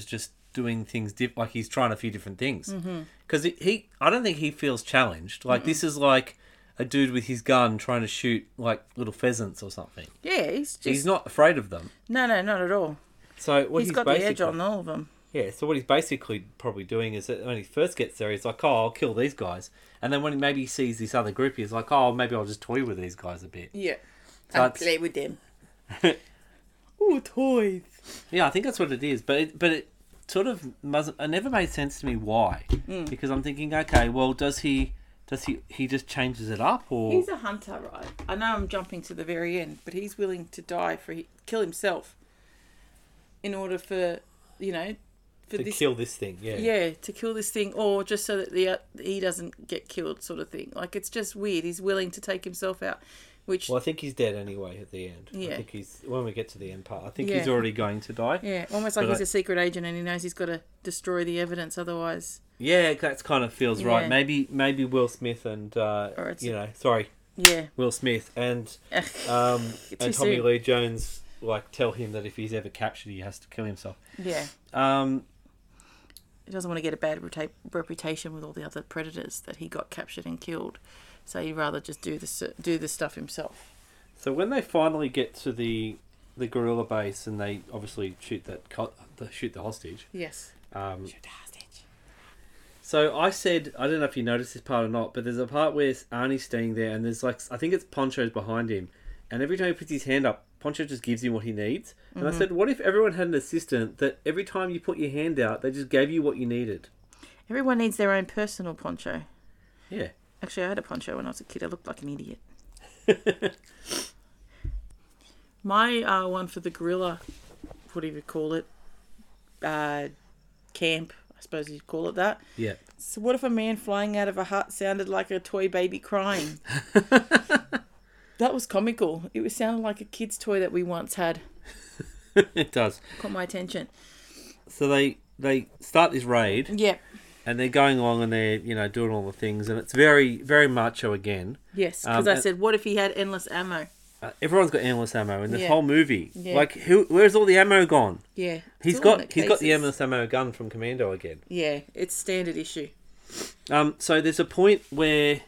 doing things like he's trying a few different things. Because I don't think he feels challenged. Like this is like a dude with his gun trying to shoot like little pheasants or something. Yeah, he's not afraid of them. No, not at all. So what He's got the edge on all of them. Yeah, so what he's basically probably doing is that when he first gets there, he's like, oh, I'll kill these guys. And then when maybe he sees this other group, he's like, oh, maybe I'll just toy with these guys a bit. Yeah. So And play with them. Ooh, toys. Yeah, I think that's what it is. But it sort of it never made sense to me why. Because I'm thinking, okay, well, does he just changes it up, or He's a hunter, right? I know I'm jumping to the very end, but he's willing to die kill himself in order for, to kill this thing? Yeah. Yeah, to kill this thing, or just so that he doesn't get killed, sort of thing. Like, it's just weird. He's willing to take himself out, which... Well, I think he's dead anyway at the end. Yeah. I think when we get to the end part, I think Yeah. he's already going to die. Yeah, almost like he's a secret agent and he knows he's got to destroy the evidence, otherwise... Yeah, that kind of feels right. Yeah. Maybe Will Smith and Yeah. Will Smith and Tommy soon. Lee Jones tell him that if he's ever captured, he has to kill himself. Yeah. He doesn't want to get a bad reputation with all the other predators that he got captured and killed, so he'd rather just do the stuff himself. So when they finally get to the guerrilla base and they obviously shoot the hostage. Yes. Shoot the hostage. So I said, I don't know if you noticed this part or not, but there's a part where Arnie's standing there and there's I think it's Poncho's behind him, and every time he puts his hand up, Poncho just gives him what he needs. And I said, what if everyone had an assistant that every time you put your hand out, they just gave you what you needed? Everyone needs their own personal poncho. Yeah. Actually, I had a poncho when I was a kid. I looked like an idiot. My one for the gorilla, what do you call it? Camp, I suppose you'd call it that. Yeah. So what if a man flying out of a hut sounded like a toy baby crying? That was comical. It sounded like a kid's toy that we once had. It does. Caught my attention. So they start this raid. Yeah. And they're going along and they're, doing all the things. And it's very, very macho again. Yes, because I said, what if he had endless ammo? Everyone's got endless ammo in this Yeah. whole movie. Yeah. Where's all the ammo gone? Yeah. He's got the endless ammo gun from Commando again. Yeah, it's standard issue. So there's a point where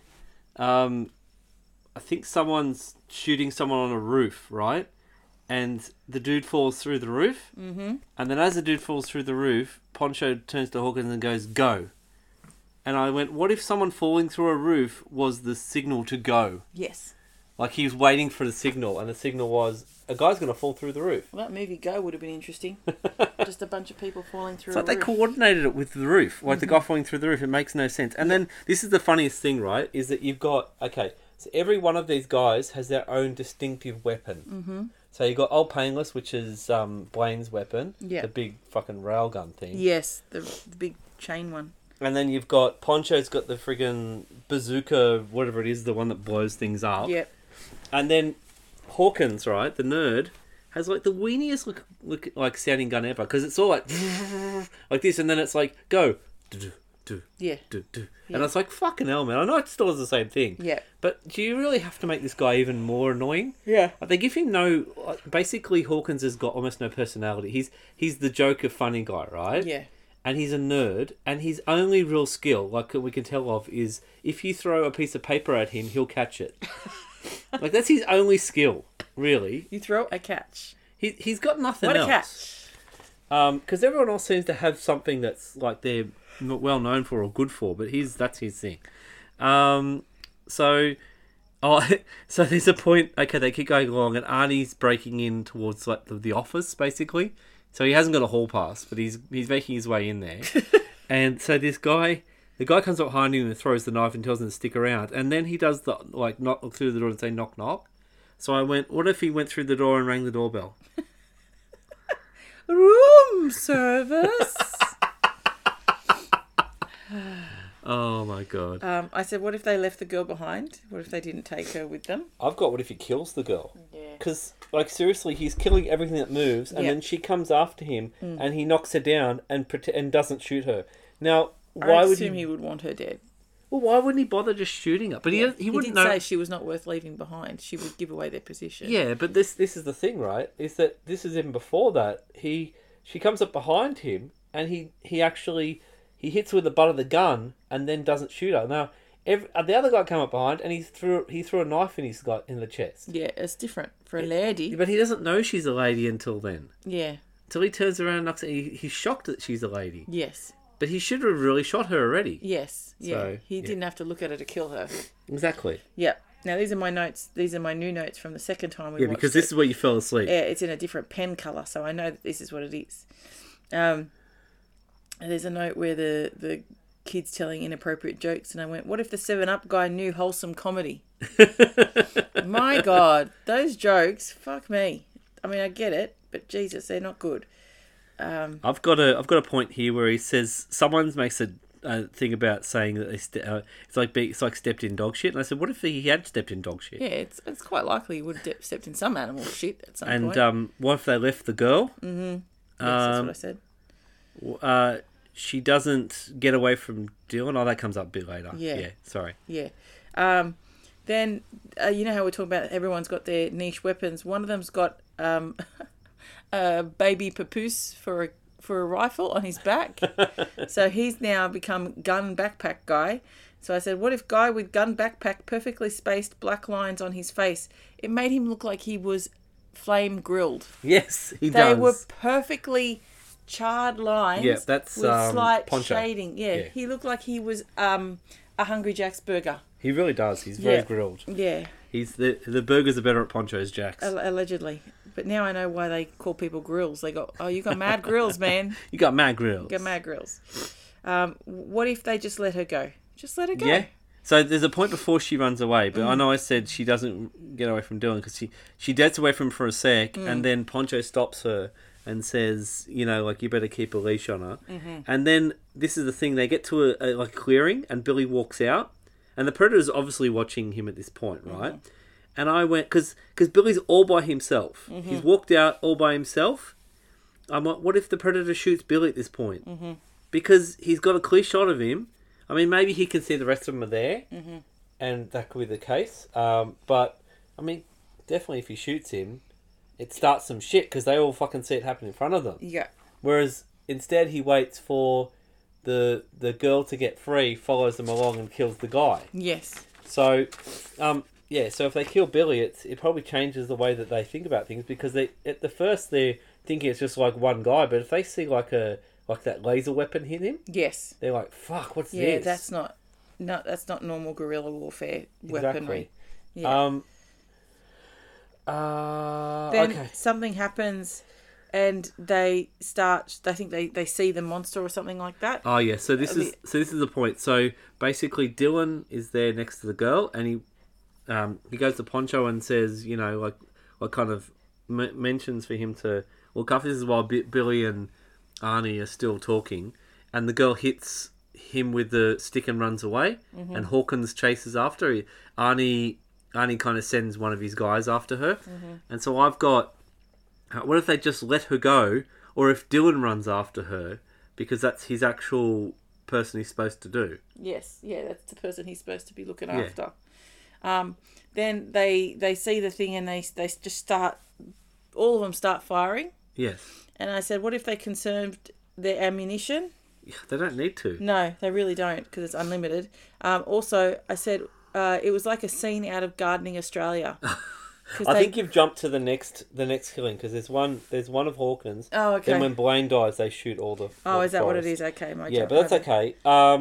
I think someone's shooting someone on a roof, right? And the dude falls through the roof. Mm-hmm. And then as the dude falls through the roof, Poncho turns to Hawkins and goes, go. And I went, what if someone falling through a roof was the signal to go? Yes. Like he was waiting for the signal, and the signal was, a guy's going to fall through the roof. Well, that movie Go would have been interesting. Just a bunch of people falling through It's like a they roof. coordinated it with the roof. Like the guy falling through the roof. It makes no sense. And then, this is the funniest thing, right? Is that you've got, so every one of these guys has their own distinctive weapon. Mm-hmm. So you've got Old Painless, which is Blaine's weapon. Yeah. The big fucking railgun thing. Yes, the big chain one. And then you've got, Poncho's got the friggin' bazooka, whatever it is, the one that blows things up. Yep. And then Hawkins, right, the nerd, has the weeniest look like sounding gun ever, because it's all like this, and then it's like, go. Yeah. And it's like, fucking hell, man. I know it still is the same thing. Yeah. But do you really have to make this guy even more annoying? Yeah. They give him no... basically, Hawkins has got almost no personality. He's the Joker funny guy, right? Yeah. And he's a nerd, and his only real skill, we can tell of, is if you throw a piece of paper at him, he'll catch it. That's his only skill, really. You throw a catch. He's got nothing What else. a catch. Because everyone else seems to have something that's they're not well known for or good for, but that's his thing. So there's a point. Okay, they keep going along, and Arnie's breaking in towards the office, basically. So he hasn't got a hall pass, but he's making his way in there. And so the guy comes up behind him and throws the knife and tells him to stick around. And then he does the knock through the door and say knock knock. So I went, what if he went through the door and rang the doorbell? Room service. Oh my god. I said, what if they left the girl behind? What if they didn't take her with them? I've got what if he kills the girl? Yeah. Because, seriously, he's killing everything that moves, and then she comes after him, and he knocks her down and doesn't shoot her. Now, I assume he would want her dead. Well, why wouldn't he bother just shooting her? But he wouldn't did know. say she was not worth leaving behind. She would give away their position. Yeah, but this is the thing, right? Is that this is even before that. She comes up behind him, and he actually hits her with the butt of the gun and then doesn't shoot her. Now, the other guy came up behind and he threw a knife in the chest. Yeah, it's different for a lady. But he doesn't know she's a lady until then. Yeah. Until he turns around and knocks her. He's shocked that she's a lady. Yes. But he should have really shot her already. Yes. Yeah. So, he didn't have to look at her to kill her. Exactly. Yeah. Now, these are my notes. These are my new notes from the second time we watched because this is where you fell asleep. Yeah, it's in a different pen colour, so I know that this is what it is. There's a note where the kid's telling inappropriate jokes, and I went, what if the 7-Up guy knew wholesome comedy? My God, those jokes, fuck me. I mean, I get it, but Jesus, they're not good. I've got a point here where he says someone makes a thing about saying that it's like stepped in dog shit, and I said, what if he had stepped in dog shit? Yeah, it's quite likely he would have stepped in some animal shit at some point. And what if they left the girl? Mm-hmm. Yes, that's what I said. She doesn't get away from Dylan. Oh, that comes up a bit later. Yeah. Sorry. Yeah. Then you know how we're talking about everyone's got their niche weapons. One of them's got a baby papoose for a rifle on his back. So he's now become gun backpack guy. So I said, what if guy with gun backpack, perfectly spaced black lines on his face? It made him look like he was flame grilled. Yes, he does. They were perfectly charred lines. Yeah, that's with slight Poncho. shading. Yeah, he looked like he was a Hungry Jack's burger. He really does. He's very grilled. Yeah. He's the burgers are better at Poncho's Jack's. Allegedly. But now I know why they call people grills. They go, oh, you got mad grills, man. You got mad grills. You got mad grills. What if they just let her go? Just let her go. Yeah. So there's a point before she runs away, but I know I said she doesn't get away from Dylan because she dates away from him for a sec, and then Poncho stops her and says, you know, like, you better keep a leash on her. Mm-hmm. And then this is the thing, they get to a clearing and Billy walks out, and the Predator's obviously watching him at this point, right? Mm-hmm. And I went, because Billy's all by himself. Mm-hmm. He's walked out all by himself. I'm like, what if the Predator shoots Billy at this point? Mm-hmm. Because he's got a clear shot of him. I mean, maybe he can see the rest of them are there, and that could be the case. But, I mean, definitely if he shoots him, it starts some shit, because they all fucking see it happen in front of them. Yeah. Whereas, instead, he waits for the girl to get free, follows them along, and kills the guy. Yes. So, so if they kill Billy, it probably changes the way that they think about things, because at the first they're thinking it's just like one guy, but if they see like that laser weapon hit him, yes, they're like, "Fuck, what's this?" Yeah, that's not normal guerrilla warfare weaponry. Exactly. Yeah. Then okay. something happens, and they start. I think they see the monster or something like that. Oh yeah. So this is the point. So basically, Dylan is there next to the girl, and he goes to Poncho and says, you know, like kind of mentions for him to look up. This is while Billy and Arnie are still talking, and the girl hits him with the stick and runs away, and Hawkins chases after her. Arnie kind of sends one of his guys after her, and so I've got, what if they just let her go, or if Dylan runs after her, because that's his actual person he's supposed to do. Yes, yeah, that's the person he's supposed to be looking after. Then they see the thing, and they just start, all of them start firing. Yes. And I said, what if they conserved their ammunition? Yeah, they don't need to. No, they really don't, because it's unlimited. Also, I said it was like a scene out of Gardening Australia. I think you've jumped to the next killing, because there's one of Hawkins. Oh, okay. Then when Blaine dies, they shoot all the. Oh, is that what it is? Okay, yeah, but that's okay.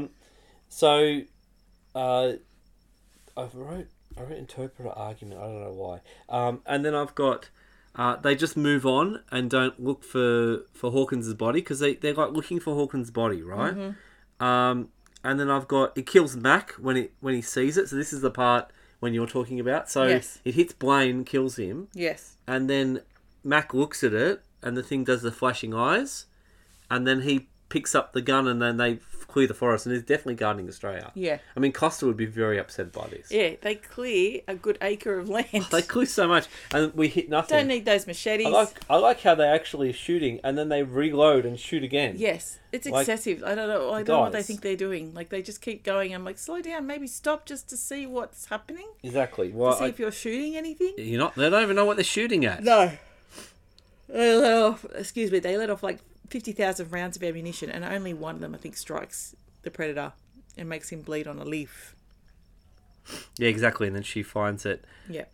So, I wrote interpreter argument. I don't know why. And then I've got. They just move on and don't look for Hawkins' body, because they're like looking for Hawkins' body, right? Mm-hmm. And then I've got, it kills Mac when he sees it. So this is the part when you're talking about. So yes. It hits Blaine, kills him. Yes. And then Mac looks at it, and the thing does the flashing eyes, and then he picks up the gun, and then they clear the forest, and he's definitely Gardening Australia. Yeah. I mean, Costa would be very upset by this. Yeah, they clear a good acre of land. Oh, they clear so much, and we hit nothing. Don't need those machetes. I like how they actually are shooting, and then they reload and shoot again. Yes, it's excessive. I don't know what they think they're doing. Like, they just keep going. I'm like, slow down, maybe stop just to see what's happening. Exactly. Well, to see if you're shooting anything. They don't even know what they're shooting at. No. They let off like 50,000 rounds of ammunition, and only one of them, I think, strikes the predator and makes him bleed on a leaf. Yeah, exactly. And then she finds it. Yeah.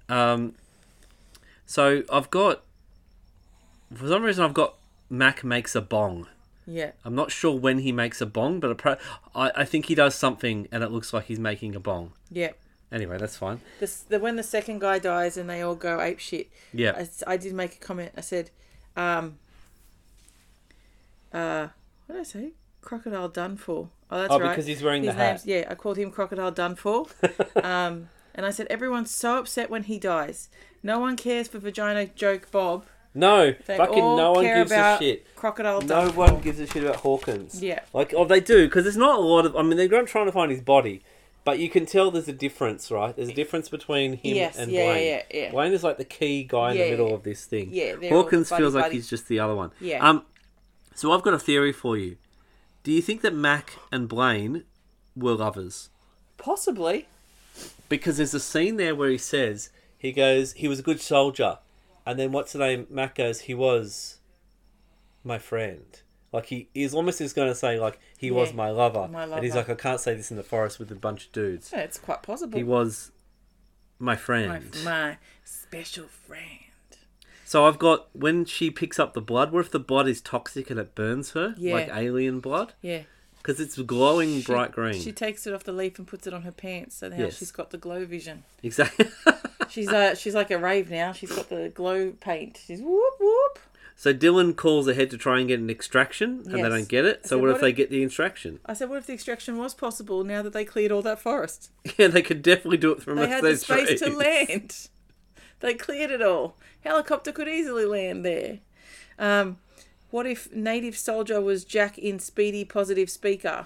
So I've got, for some reason, I've got Mac makes a bong. Yeah. I'm not sure when he makes a bong, but I think he does something and it looks like he's making a bong. Yeah. Anyway, that's fine. When the second guy dies and they all go ape shit. Yeah. I did make a comment. I said, what did I say? Crocodile done for. Oh, that's right. Because he's wearing the hat. Yeah, I called him Crocodile done for. And I said, everyone's so upset when he dies. No one cares for Vagina Joke Bob. No, They fucking all no one care gives a about shit. Crocodile No done one for. gives a shit about Hawkins. Yeah. Like, they do, because there's not a lot of... I mean, they're trying to find his body, but you can tell there's a difference, right? There's a difference between him and Blaine. Yeah. Blaine is like the key guy in the middle of this thing. Yeah, they're all Hawkins feels like buddy. he's just the other one. Yeah. So I've got a theory for you. Do you think that Mac and Blaine were lovers? Possibly. Because there's a scene there where he says, he goes, he was a good soldier. And then what's the name? Mac goes, he was my friend. Like, he's almost just going to say, like, he was my lover. My And he's lover. like, I can't say this in the forest with a bunch of dudes. Yeah, it's quite possible. He was my friend. My special friend. So I've got, when she picks up the blood, what if the blood is toxic and it burns her? Yeah. Like alien blood? Yeah. Because it's glowing bright green. She takes it off the leaf and puts it on her pants, so now Yes. she's got the glow vision. Exactly. She's like a rave now. She's got the glow paint. She's whoop whoop. So Dylan calls ahead to try and get an extraction, and they Yes. don't get it. So said, what if what they if- get the extraction? I said, what if the extraction was possible now that they cleared all that forest? Yeah, they could definitely do it from They had the those space trees. to land. They cleared it all. Helicopter could easily land there. What if Native Soldier was Jack in Speedy Positive Speaker?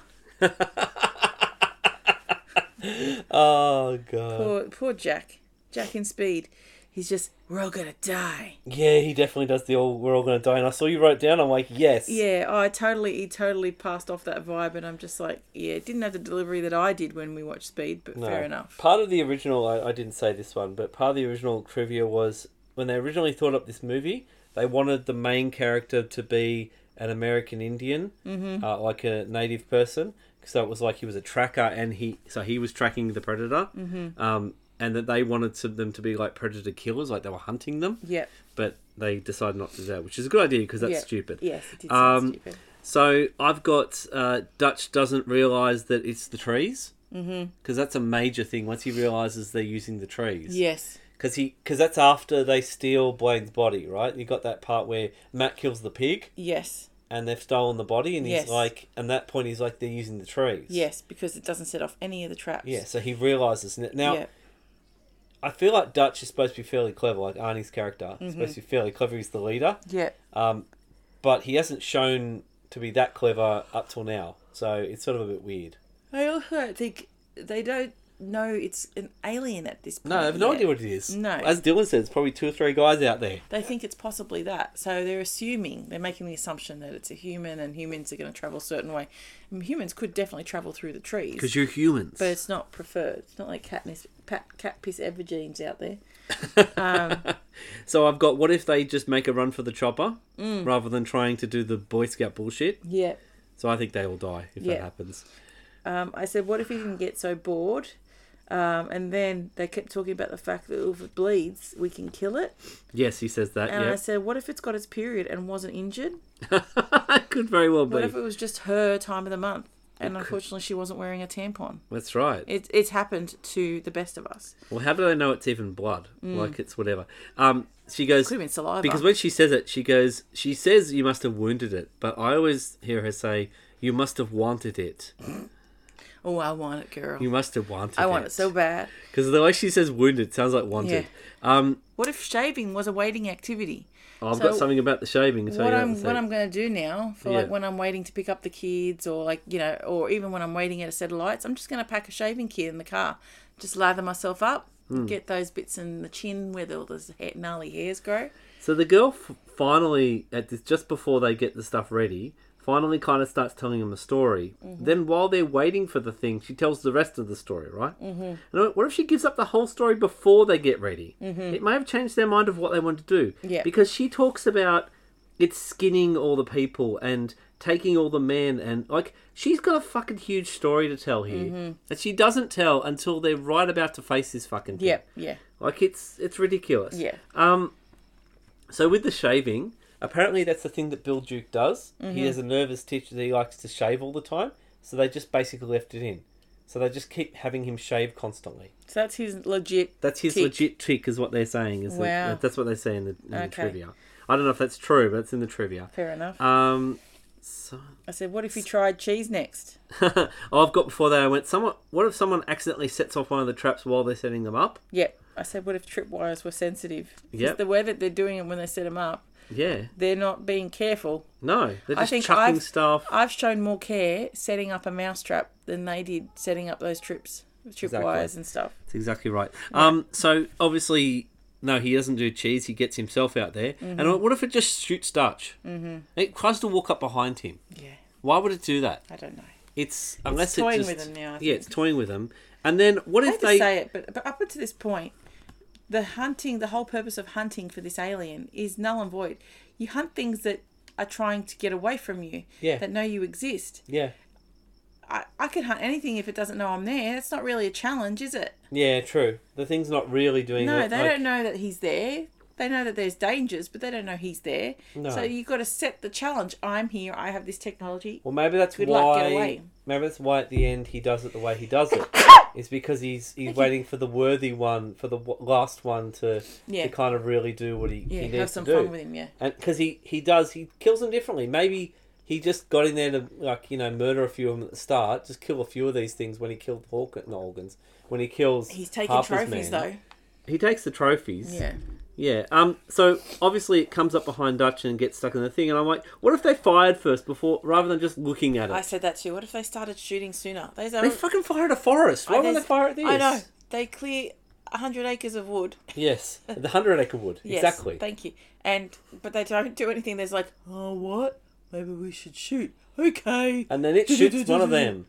Oh, God. Poor Jack. Jack in Speed. He's just, we're all gonna die. Yeah, he definitely does we're all going to die. And I saw you wrote down, I'm like, yes. Yeah, he totally passed off that vibe, and I'm just like, yeah, it didn't have the delivery that I did when we watched Speed, but No. fair enough. Part of the original, I didn't say this one, but part of the original trivia was when they originally thought up this movie, they wanted the main character to be an American Indian, like a native person. So it was like he was a tracker, and he was tracking the predator, and that they wanted them to be like predator killers, like they were hunting them. Yep. But they decided not to do that, which is a good idea because that's Yeah. stupid. Yes, it did sound stupid. So I've got Dutch doesn't realise that it's the trees, because that's a major thing. Once he realises they're using the trees, Yes. because that's after they steal Blaine's body, right? You got that part where Matt kills the pig, Yes. and they've stolen the body, and he's Yes. like, and that point he's like, they're using the trees. Yes, because it doesn't set off any of the traps. Yeah, so he realises now. Yeah. I feel like Dutch is supposed to be fairly clever, like Arnie's character. He's supposed to be fairly clever. He's the leader. Yeah. But he hasn't shown to be that clever up till now. So it's sort of a bit weird. I also think they don't know it's an alien at this point. No, they have no yet. idea what it is. No. As Dylan said, it's probably 2 or 3 guys out there. They think it's possibly that. So they're making the assumption that it's a human and humans are going to travel a certain way. And humans could definitely travel through the trees. Because you're humans. But it's not preferred. It's not like cat piss evergenes out there. So I've got, what if they just make a run for the chopper rather than trying to do the Boy Scout bullshit? Yeah. So I think they all die if that happens. I said, what if he didn't get so bored? And then they kept talking about the fact that if it bleeds, we can kill it. Yes, he says that, And I yeah. said, what if it's got its period and wasn't injured? Could very well be. What if it was just her time of the month? And unfortunately, she wasn't wearing a tampon. That's right. It's happened to the best of us. Well, how do they know it's even blood? Like it's whatever. She goes, Could have been saliva. because when she says it, she says you must have wounded it. But I always hear her say, you must have wanted it. Oh, I want it, girl. You must have wanted it. I want it so bad. Because the way she says wounded sounds like wanted. What if shaving was a waiting activity? I've got something about the shaving. So What you I'm have to say. going to do now for like when I'm waiting to pick up the kids, or like or even when I'm waiting at a set of lights, I'm just going to pack a shaving kit in the car, just lather myself up, get those bits in the chin where all those gnarly hairs grow. So the girl finally, just before they get the stuff ready, finally kind of starts telling him a story. Then while they're waiting for the thing, she tells the rest of the story, right? And what if she gives up the whole story before they get ready? It may have changed their mind of what they want to do. Yeah. Because she talks about, it's skinning all the people and taking all the men, and like she's got a fucking huge story to tell here that she doesn't tell until they're right about to face this fucking thing. Yeah. Like it's ridiculous. Yeah. So with the shaving, apparently that's the thing that Bill Duke does. He has a nervous titch that he likes to shave all the time, so they just basically left it in. So they just keep having him shave constantly. So that's his legit. That's his tick. legit trick, is what they're saying. Is Wow. that's what they say in the trivia. I don't know if that's true, but it's in the trivia. Fair enough. So I said, what if he tried cheese next? I've got before that. I went. What if someone accidentally sets off one of the traps while they're setting them up? Yep. I said, what if tripwires were sensitive? Because Yep. the way that they're doing it when they set them up, Yeah. they're not being careful. No, they're I just think chucking stuff. I've shown more care setting up a mousetrap than they did setting up those tripwires and stuff. That's exactly right. So obviously, no, he doesn't do cheese. He gets himself out there. And what if it just shoots Dutch? It tries to walk up behind him. Yeah. Why would it do that? I don't know. It's toying with him now, I Yeah, think. it's toying with him. And then what I if hate to they? say it, but up to this point, the whole purpose of hunting for this alien is null and void. You hunt things that are trying to get away from you, Yeah. that know you exist. Yeah. I can hunt anything if it doesn't know I'm there. It's not really a challenge, is it? Yeah, true. The thing's not really doing. No, it, they like- don't know that he's there. They know that there's dangers, but they don't know he's there. No. So you've got to set the challenge. I'm here. I have this technology. Well, maybe that's Good why. luck, get away. Maybe that's why at the end he does it the way he does it. Is because he's waiting for the worthy one, for the last one to kind of really do what he Yeah, needs have some to do. fun with him, yeah. And because he kills them differently. Maybe he just got in there to murder a few of them at the start, just kill a few of these things when he killed Hawkins. When he kills, He's taking Harper's trophies, men. though. He takes the trophies. Yeah. Yeah. So obviously it comes up behind Dutch and gets stuck in the thing, and I'm like, what if they fired first rather than just looking at it? I said that too. What if they started shooting sooner? They fucking fired a forest. Why would they fire at this? I know. They clear 100 acres of wood. Yes, the 100-acre wood. Yes, Exactly. Thank you. But they don't do anything. There's like, oh, what? Maybe we should shoot. Okay. And then it shoots one of them.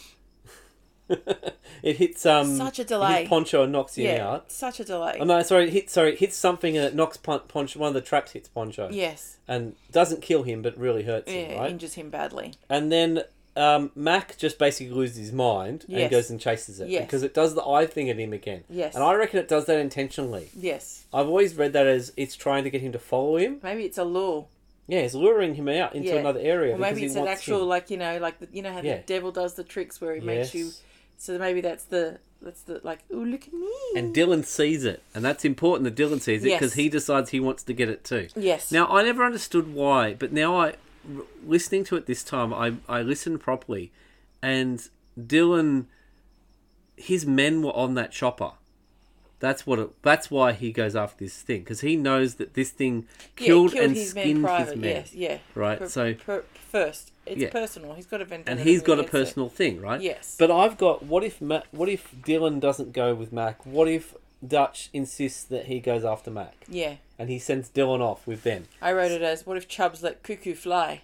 It hits Such a delay. It hits Poncho and knocks him Yeah, out. such a delay. Oh no, it hits something and it knocks Poncho. One of the traps hits Poncho. Yes. And doesn't kill him, but really hurts him. Yeah, Right. injures him badly. And then Mac just basically loses his mind and Yes. goes and chases it Yes. because it does the eye thing at him again. Yes. And I reckon it does that intentionally. Yes. I've always read that as it's trying to get him to follow him. Maybe it's a lure. Yeah, it's luring him out into Yeah. another area. Or maybe because it's he an wants actual, him. how Yeah. the devil does the tricks where he makes you. So maybe that's the like, oh, look at me. And Dylan sees it, and that's important that Dylan sees it because Yes. he decides he wants to get it too. Yes. Now, I never understood why, but now listening to it this time, I listened properly, and Dylan, his men were on that chopper. That's why he goes after this thing, because he knows that this thing killed and skinned his men. Yes, yeah. Right, First, it's Yeah. personal. He's got a vendetta. And he's got a against it. personal thing, right? Yes. But I've got, what if Dylan doesn't go with Mac? What if Dutch insists that he goes after Mac? Yeah. And he sends Dylan off with them. I wrote it as, what if Chubbs let Cuckoo fly?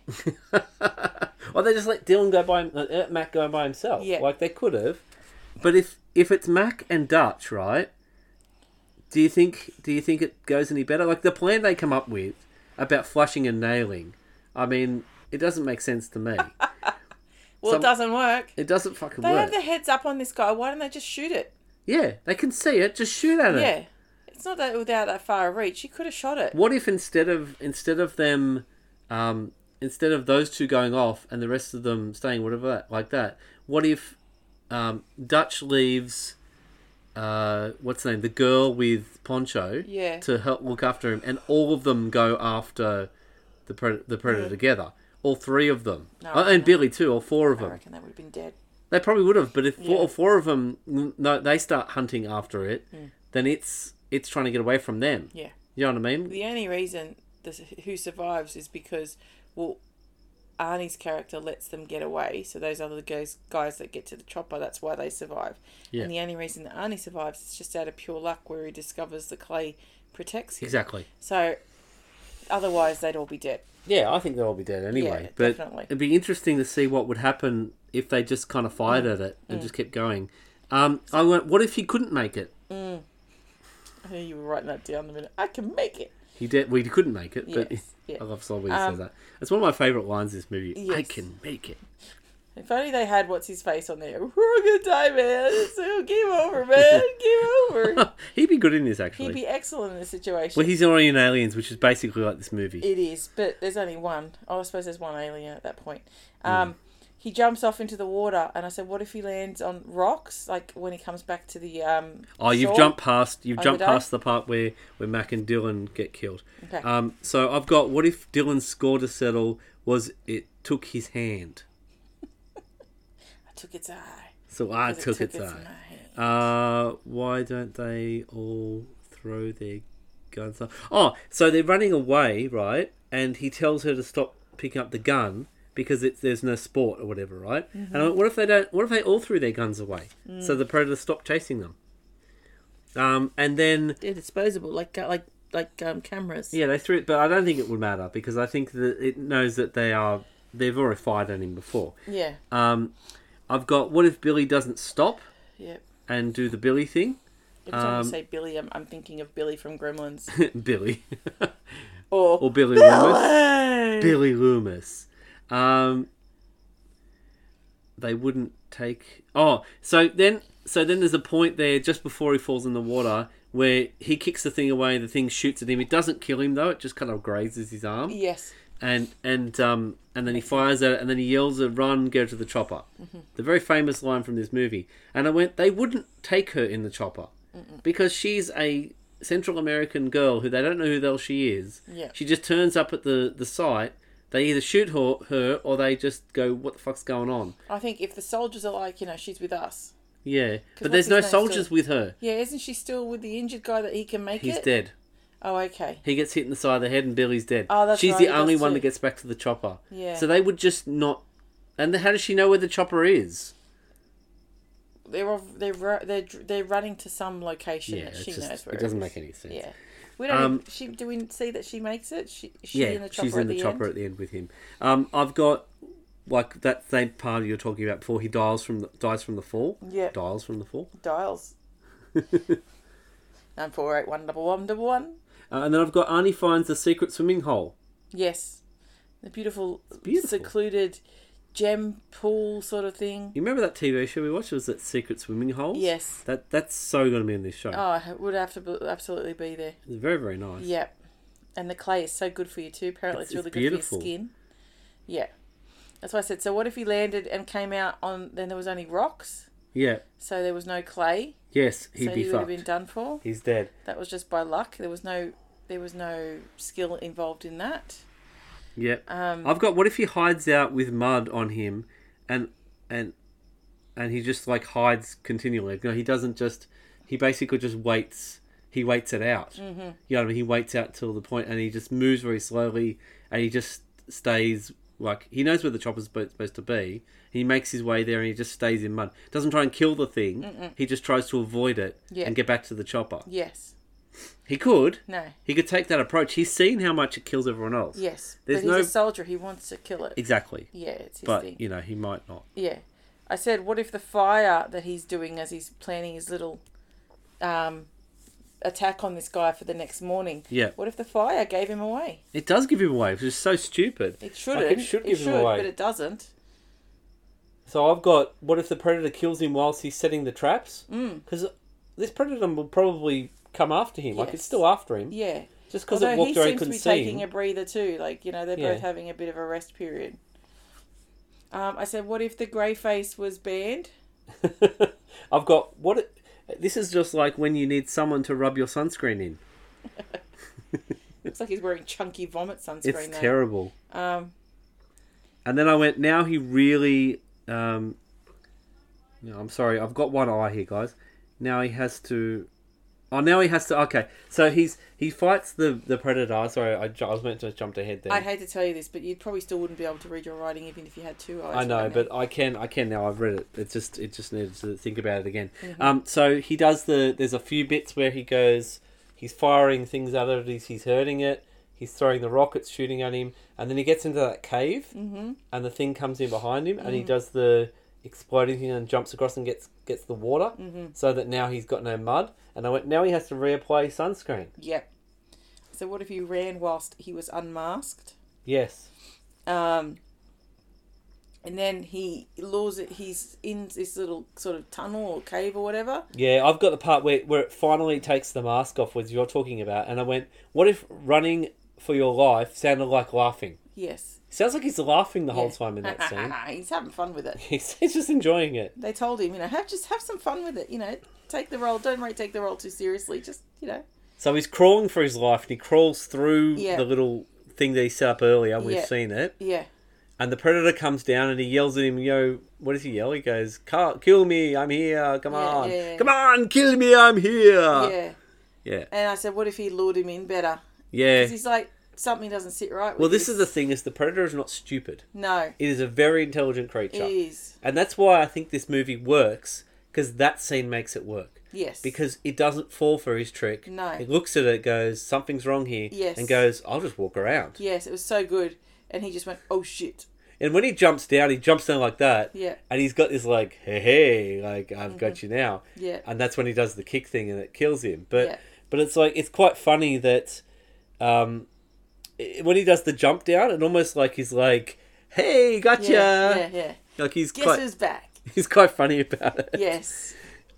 Or they just let Mac go by himself. Yeah. Like they could have. But if it's Mac and Dutch, right? Do you think it goes any better? Like the plan they come up with about flushing and nailing, I mean, it doesn't make sense to me. Well, it doesn't work. It doesn't fucking They work. have their heads up on this guy. Why don't they just shoot it? Yeah, they can see it. Just shoot at it. Yeah. It's not that without that far of reach. You could have shot it. What if instead of them, instead of those two going off and the rest of them staying like that? What if Dutch leaves? What's the name? The girl with Poncho. Yeah. To help look after him, and all of them go after the predator together. All three of them, No, and Billy too. All four of I them. reckon they would have been dead. They probably would have, but if Yeah. all four of them, no, they start hunting after it, then it's trying to get away from them. Yeah. You know what I mean? The only reason who survives is because, well, Arnie's character lets them get away. So those other guys that get to the chopper, that's why they survive. Yeah. And the only reason that Arnie survives is just out of pure luck, where he discovers the clay protects him. Exactly. So otherwise, they'd all be dead. Yeah, I think they'll all be dead anyway. Yeah, but definitely. it'd be interesting to see what would happen if they just kind of fired at it and just kept going. I went, what if he couldn't make it? I knew you were writing that down the minute. I can make it. He did. Well, he couldn't make it, but Yes. Yeah. I love Slob when he says that. It's one of my favourite lines in this movie. Yes. I can make it. If only they had what's his face on there. We're a good time, man. So game over, man. Game over. He'd be good in this, actually. He'd be excellent in this situation. Well, he's already in Aliens, which is basically like this movie. It is, but there's only one. Oh, I suppose there's one alien at that point. He jumps off into the water, and I said, "What if he lands on rocks? Like when he comes back to the Oh, you've shore? jumped past. You've jumped Overdose? past the part where Mac and Dylan get killed. Okay. So I've got. What if Dylan's score to settle was it took his hand? I took its eye. So I 'Cause it took its in eye. my hand. Why don't they all throw their guns up? Oh, so they're running away, right? And he tells her to stop picking up the gun because there's no sport or whatever, right? Mm-hmm. And I went, what if they don't? What if they all threw their guns away so the predator stopped chasing them? And then They're disposable, like cameras. yeah, they threw it, but I don't think it would matter because I think that it knows that they've already fired at him before. Yeah. I've got what if Billy doesn't stop Yep. and do the Billy thing? Every time you say Billy, I'm thinking of Billy from Gremlins. Billy. Or Billy Loomis. Billy Loomis. They wouldn't take. Oh, so then there's a point there just before he falls in the water where he kicks the thing away. The thing shoots at him. It doesn't kill him though. It just kind of grazes his arm. Yes. And then he fires at it, and then he yells, "Run! Go to the chopper!" Mm-hmm. The very famous line from this movie. And I went, they wouldn't take her in the chopper because she's a Central American girl who they don't know who the hell she is. Yeah. She just turns up at the site. They either shoot her or they just go, "What the fuck's going on?" I think if the soldiers are like, she's with us. Yeah, but what's there's his no name soldiers still? with her. Yeah, isn't she still with the injured guy that he can make He's it? dead. Oh, okay. He gets hit in the side of the head and Billy's dead. Oh, that's She's right, the he only does one too. that gets back to the chopper. Yeah. So they would just not. And how does she know where the chopper is? They're running to some location Yeah, that she it's just, knows where it doesn't is. make any sense. Yeah. We don't. Do we see that she makes it? She in the chopper she's in at the the chopper end? at the end with him. I've got like that same part you were talking about before. He dies from the fall. Yeah. Dials from the fall. Dials. 94811111. And then I've got Arnie finds the secret swimming hole. Yes, the beautiful, beautiful. secluded gem pool sort of thing. You remember that TV show we watched? It was that Secret Swimming Holes? Yes. That's so going to be in this show. Oh, it would have to absolutely be there. It's very, very nice. Yep. And the clay is so good for you too. Apparently it's really good beautiful. for your skin. Yeah. That's why I said, so what if he landed and came out on, then there was only rocks? Yeah. So there was no clay? Yes, he'd so be he would fucked. have been done for? He's dead. That was just by luck. There was no skill involved in that. Yep. I've got, what if he hides out with mud on him and he just like hides continually? He doesn't just, he basically just waits. He waits it out. Mm-hmm. You know what I mean? He waits out till the point and he just moves very slowly and he just stays, like, he knows where the chopper's supposed to be. He makes his way there and he just stays in mud. Doesn't try and kill the thing. Mm-mm. He just tries to avoid it and get back to the chopper. Yes. He could. No. He could take that approach. He's seen how much it kills everyone else. Yes. There's but he's a soldier. He wants to kill it. Exactly. Yeah, it's his but, thing. you know, he might not. Yeah. I said, what if the fire that he's doing as he's planning his little attack on this guy for the next morning. Yeah. What if the fire gave him away? It does give him away, which is so stupid. It shouldn't. Like, it should give him away. But it doesn't. So I've got, what if the predator kills him whilst he's setting the traps? Because this predator will probably come after him. Like, it's still after him. Yeah. Just because it walked around and couldn't see him. he seems to be taking a breather too. Like, they're both having a bit of a rest period. I said, what if the grey face was banned? I've got, this is just like when you need someone to rub your sunscreen in. Looks like he's wearing chunky vomit sunscreen. It's terrible. And then I went, now he really... no, I'm sorry. I've got one eye here, guys. Now he has to... Okay, so he fights the predator. Sorry, I was meant to have jumped ahead there. I'd hate to tell you this, but you probably still wouldn't be able to read your writing even if you had two eyes. I know, right but I can now. I've read it. It just needed to think about it again. Mm-hmm. So he does there's a few bits where he's firing things at it. He's hurting it. He's throwing the rockets, shooting at him, and then he gets into that cave, and the thing comes in behind him, and he does the exploding thing and jumps across and gets the water, so that now he's got no mud. And I went, now he has to reapply sunscreen. Yep. said, what if he ran whilst he was unmasked? Yes. And then he lures it. He's in this little sort of tunnel or cave or whatever. Yeah, I've got the part where it finally takes the mask off, which you're talking about, and I went, what if running for your life sounded like laughing? Yes. Sounds like he's laughing the whole time in that scene. He's having fun with it. He's just enjoying it. They told him, have some fun with it. Take the role. Don't take the role too seriously. Just So he's crawling for his life, and he crawls through Yeah. the little thing that he set up earlier. We've seen it. Yeah. And the Predator comes down and he yells at him, what does he yell? He goes, kill me, I'm here, come on. Yeah. Come on, kill me, I'm here. Yeah. Yeah. And I said, what if he lured him in better? Yeah. Because he's like, something doesn't sit right with Well, this is the thing, is the Predator is not stupid. No. It is a very intelligent creature. It is. And that's why I think this movie works, because that scene makes it work. Yes. Because it doesn't fall for his trick. No. It looks at it, goes, something's wrong here. Yes. And goes, I'll just walk around. Yes, it was so good. And he just went, oh shit. And when he jumps down like that. Yeah. And he's got this hey, like, I've got you now. Yeah. And that's when he does the kick thing and it kills him. But Yeah. but it's like, it's quite funny that when he does the jump down, it almost like he's like, hey, gotcha. Yeah. Like he's Guess who's back? He's quite funny about it. Yes.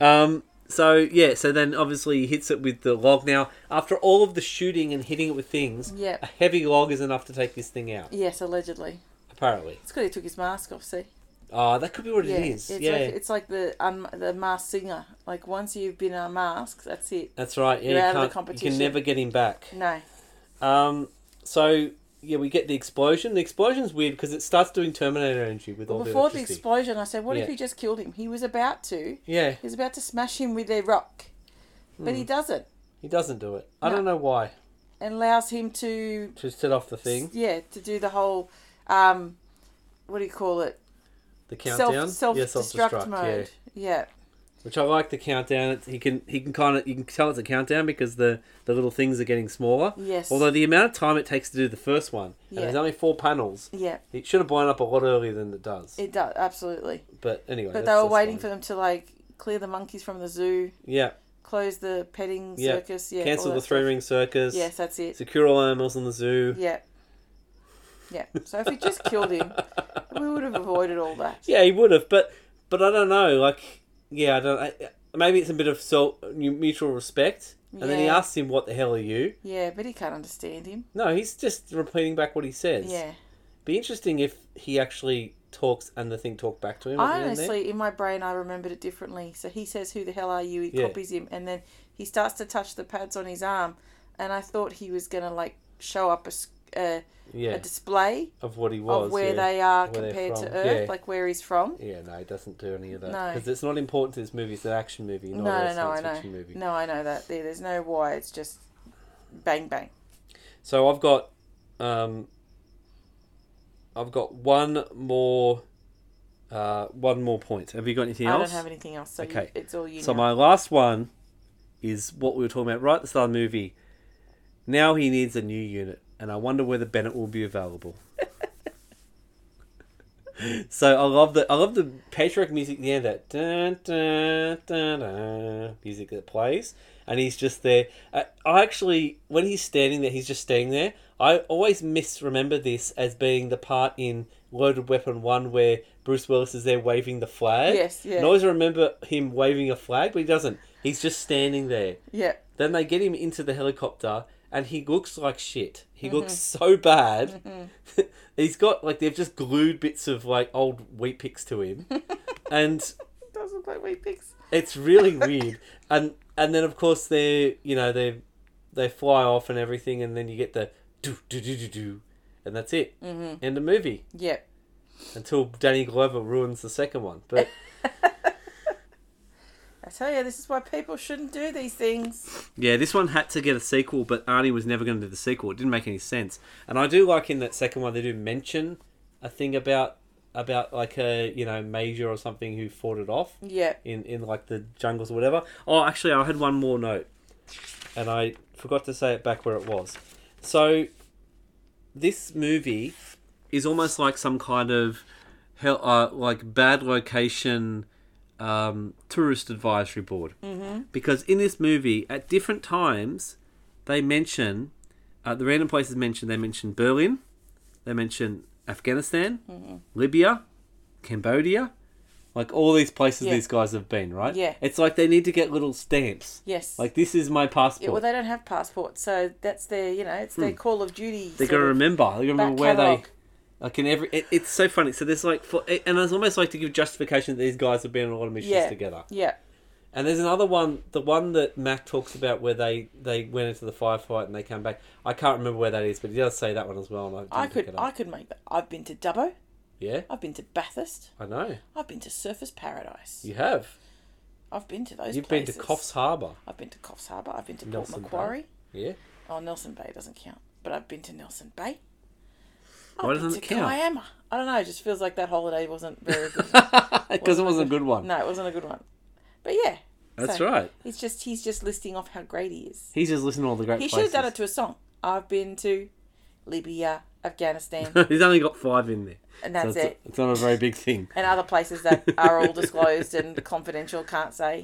So then obviously he hits it with the log. Now, after all of the shooting and hitting it with things, Yeah. a heavy log is enough to take this thing out. Yes, allegedly. Apparently. It's good he took his mask off, see? Oh, that could be what it is. It's like the masked singer. Like, once you've been unmasked, that's it. That's right. Yeah, You're out of the you competition. can never get him back. No. So we get the explosion. The explosion's weird because it starts doing Terminator energy with all the Before the electricity. explosion, I said, what if Yeah. he just killed him? He was about to. Yeah. He was about to smash him with a rock. But he doesn't. He doesn't do it. I No. don't know why. And allows him to... To set off the thing. Yeah, to do the whole... what do you call it? The countdown. Self-destruct mode. Yeah. Which I like the countdown. You can tell it's a countdown because the little things are getting smaller. Yes. Although the amount of time it takes to do the first one, and Yeah. there's only 4 panels. Yeah. It should have blown up a lot earlier than it does. It does, absolutely. But anyway. But they were waiting for them to, like, clear the monkeys from the zoo, Yeah. close the petting Yeah. circus. Yeah. Cancel all the that stuff. 3-ring circus. Yes, that's it. Secure all animals in the zoo. Yeah. Yeah. So if he just killed him, we would have avoided all that. Yeah, he would have, but I don't know. Like, yeah, I don't. Maybe it's a bit of mutual respect. And then he Yeah. asks him, "What the hell are you?" Yeah, but he can't understand him. No, he's just repeating back what he says. Yeah. Be interesting if he actually talks and the thing talked back to him. At the end there. Honestly, in my brain, I remembered it differently. So he says, "Who the hell are you?" He Yeah. copies him, and then he starts to touch the pads on his arm, and I thought he was gonna like show up a display of what he was, of where they are where they're compared to from. Earth, Yeah. like where he's from. Yeah, no, he doesn't do any of that. No. Because it's not important to this movie. It's an action movie, not a I science know. fiction movie. No, I know that. There's no why. It's just bang bang. So I've got one more point. Have you got anything else? I don't have anything else. So Okay. it's all you. So now. my last one is what we were talking about right at the start of the movie. Now he needs a new unit, and I wonder whether Bennett will be available. So I love the patriotic music at the end, that dun, dun, dun, dun, music that plays, and he's just there. I actually, when he's standing there, he's just standing there. I always misremember this as being the part in Loaded Weapon 1 where Bruce Willis is there waving the flag. Yes, yeah. And I always remember him waving a flag, but he doesn't. He's just standing there. Yeah. Then they get him into the helicopter, and he looks like shit. He looks so bad. He's got, like, they've just glued bits of, like, old wheat picks to him. And It does look like wheat picks. it's really weird. And then, of course, they fly off and everything, and then you get the do, and that's it. Mm-hmm. End of movie. Yeah. Until Danny Glover ruins the second one. But I tell you, this is why people shouldn't do these things. yeah, this one had to get a sequel, but Arnie was never going to do the sequel. It didn't make any sense. And I do like in that second one, they do mention a thing about like a, major or something who fought it off. Yeah. In like the jungles or whatever. Oh, actually, I had one more note. And I forgot to say it back where it was. So, this movie is almost like some kind of like bad location tourist advisory board. Mm-hmm. Because in this movie, at different times, they mention The random places mentioned, they mentioned Berlin, they mentioned Afghanistan, Libya, Cambodia. Like all these places these guys have been, right? Yeah. It's like they need to get little stamps. Yes. Like, this is my passport. Yeah, well, they don't have passports, so that's their, it's their Call of Duty. They're going to remember. They're going to remember where catalogue. like in every... it's so funny. So there's like... and it's almost like to give justification that these guys have been on a lot of missions together. Yeah. And there's another one, the one that Mac talks about where they went into the firefight and they came back. I can't remember where that is, but he does say that one as well. And I could make that. I've been to Dubbo. Yeah? I've been to Bathurst. I know. I've been to Surfers Paradise. You have? I've been to those You've places. been to Coffs Harbour. I've been to Coffs Harbour. I've been to Nelson Port Macquarie. Bay. Yeah? Oh, Nelson Bay doesn't count. But I've been to Nelson Bay. Why doesn't it count? Kiama. I don't know. It just feels like that holiday wasn't very good. Because it wasn't a good one. No, it wasn't a good one. But yeah. That's right. He's just listing off how great he is. He's just listening to all the great places. He should have done it to a song. I've been to Libya, Afghanistan. He's only got 5 in there. And that's it. It's not a very big thing. And other places that are all disclosed and confidential, can't say.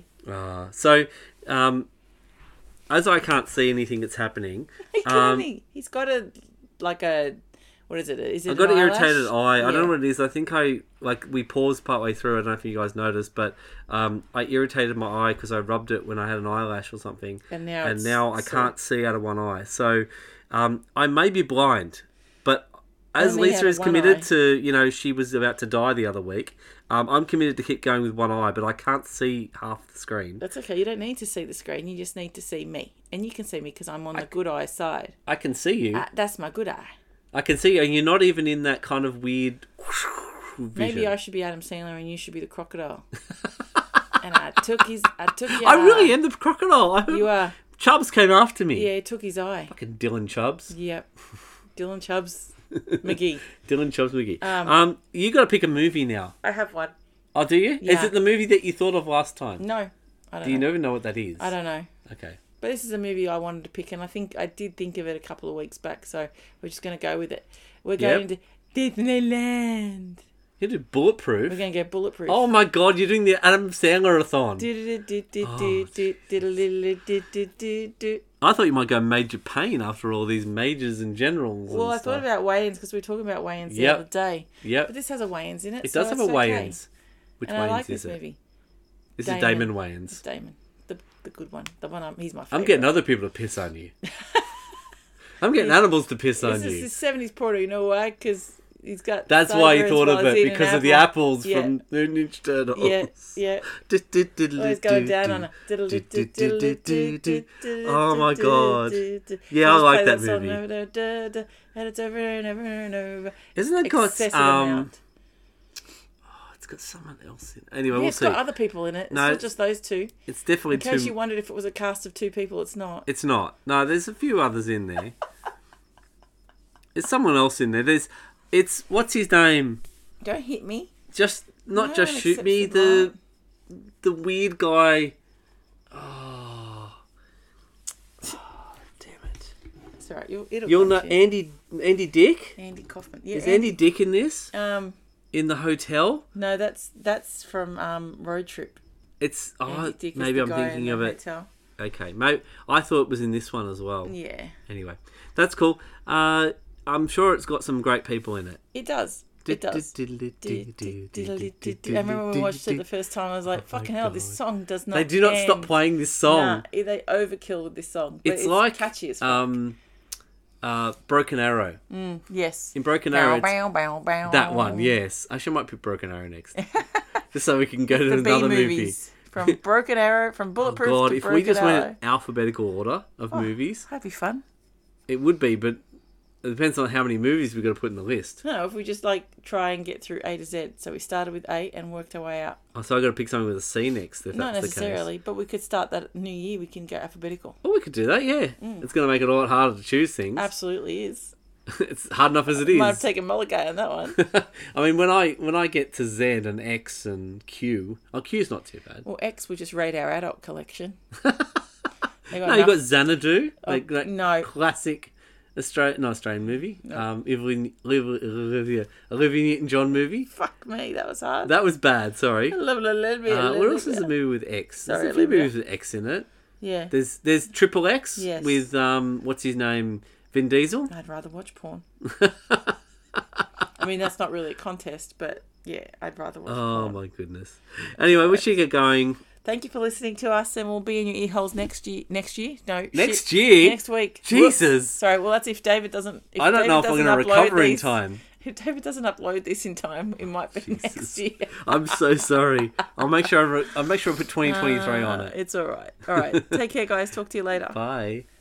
As I can't see anything that's happening... He's got a what is it? Is it I've got an eyelash? irritated eye. Yeah. I don't know what it is. I think we paused partway through. I don't know if you guys noticed, but I irritated my eye because I rubbed it when I had an eyelash or something. And now I can't see out of one eye. So I may be blind, but as Only Lisa out of is one committed eye. to, she was about to die the other week, I'm committed to keep going with one eye, but I can't see half the screen. That's okay. You don't need to see the screen. You just need to see me. And you can see me because I'm on the good eye side. I can see you. That's my good eye. I can see you, and you're not even in that kind of weird vision. Maybe I should be Adam Sandler and you should be the crocodile. And I took your I really am the crocodile. You are. Chubbs came after me. Yeah, he took his eye. Fucking Dylan Chubbs. Yep. Dylan Chubbs McGee. Dylan Chubbs McGee. You got to pick a movie now. I have one. Oh, do you? Yeah. Is it the movie that you thought of last time? No, I don't Do you know. even know what that is? I don't know. Okay. But this is a movie I wanted to pick, and I did think of it a couple of weeks back, so we're just going to go with it. We're going to Disneyland. You did Bulletproof? We're going to go Bulletproof. Oh my god, you're doing the Adam Sandler-a-thon. I thought you might go Major Pain after all these majors and generals. Well, I thought about Wayans because we were talking about Wayans the other day. Yep. But this has a Wayans in it. It so does have it's a okay. Wayans. Which and Wayans I like is this it? movie. This is Damon Wayans. It's Damon. The good one. The one he's my favourite. I'm getting other people to piss on you. I'm getting animals to piss on you. This is 70s porter, you know why? Because he's got... That's why you thought of sideburns while he's it, eating because an of the apple. apples from the Ninja Turtles. Yeah. Always going down on a... Oh my god. Yeah, I like that movie. And it's over and over and over. Isn't it got... Excessive amount. It's got someone else in it. Anyway, Yeah, we'll it's see. got other people in it. It's No, not just those two. It's definitely In case too... you wondered if it was a cast of 2 people, it's not. It's not. No, there's a few others in there. There's someone else in there. It's what's his name? Don't hit me. Just not No just one shoot me. accepts The weird guy. Oh, damn it! It's alright. It'll You'll come know to you. Andy Dick. Andy Kaufman. Yeah, Is Andy Dick in this? In the hotel? No, that's from Road Trip. It's Andy Dick is maybe the I'm guy thinking in of the it. hotel. Okay, maybe I thought it was in this one as well. Yeah, Anyway, that's cool. I'm sure it's got some great people in it. it does. It does. I remember when we watched it the first time. I was like, "Fucking hell, this song does not." They do not end. stop playing this song. Nah, they overkill with this song. But It's like catchy as fuck. Broken Arrow. Yes. In Broken Arrow, Bow, bow, bow, that one, yes. Actually, I might put Broken Arrow next, just so we can go to The B another movie. movies from Broken Arrow, from Oh Bulletproof God, to if Broken we just Arrow. went alphabetical order of movies, That'd be fun. it would be, but it depends on how many movies we've got to put in the list. No, if we just try and get through A to Z. So we started with A and worked our way out. Oh, so I've got to pick something with a C next, if Not that's necessarily, but we could start that new year. We can go alphabetical. Oh, we could do that, yeah. It's going to make it a lot harder to choose things. Absolutely is. It's hard enough as it Might have is. taken mulligan on that one. I mean, when I get to Z and X and Q, Q's not too bad. Well, X we just rate our adult collection. No, you got Xanadu, like that no. classic Australian movie. Olivia Newton-John movie. Fuck me, that was hard. That was bad. Sorry. What What else is a movie with X? Sorry, There's a few Olivia. movies with X in it. Yeah. There's Triple X Yes. with what's his name, Vin Diesel? I'd rather watch porn. I mean, that's not really a contest, but yeah, I'd rather watch porn. Oh, my goodness. Anyway, we should get going. Thank you for listening to us, and we'll be in your ear holes next year. Next year? No. Next year? Next week. Jesus. Whoops. Sorry, well, that's if David doesn't... I don't know if I'm going to recover in time. If David doesn't upload this in time, it might be next year. I'm so sorry. I'll make sure I put 2023 on it. It's all right. All right. Take care, guys. Talk to you later. Bye.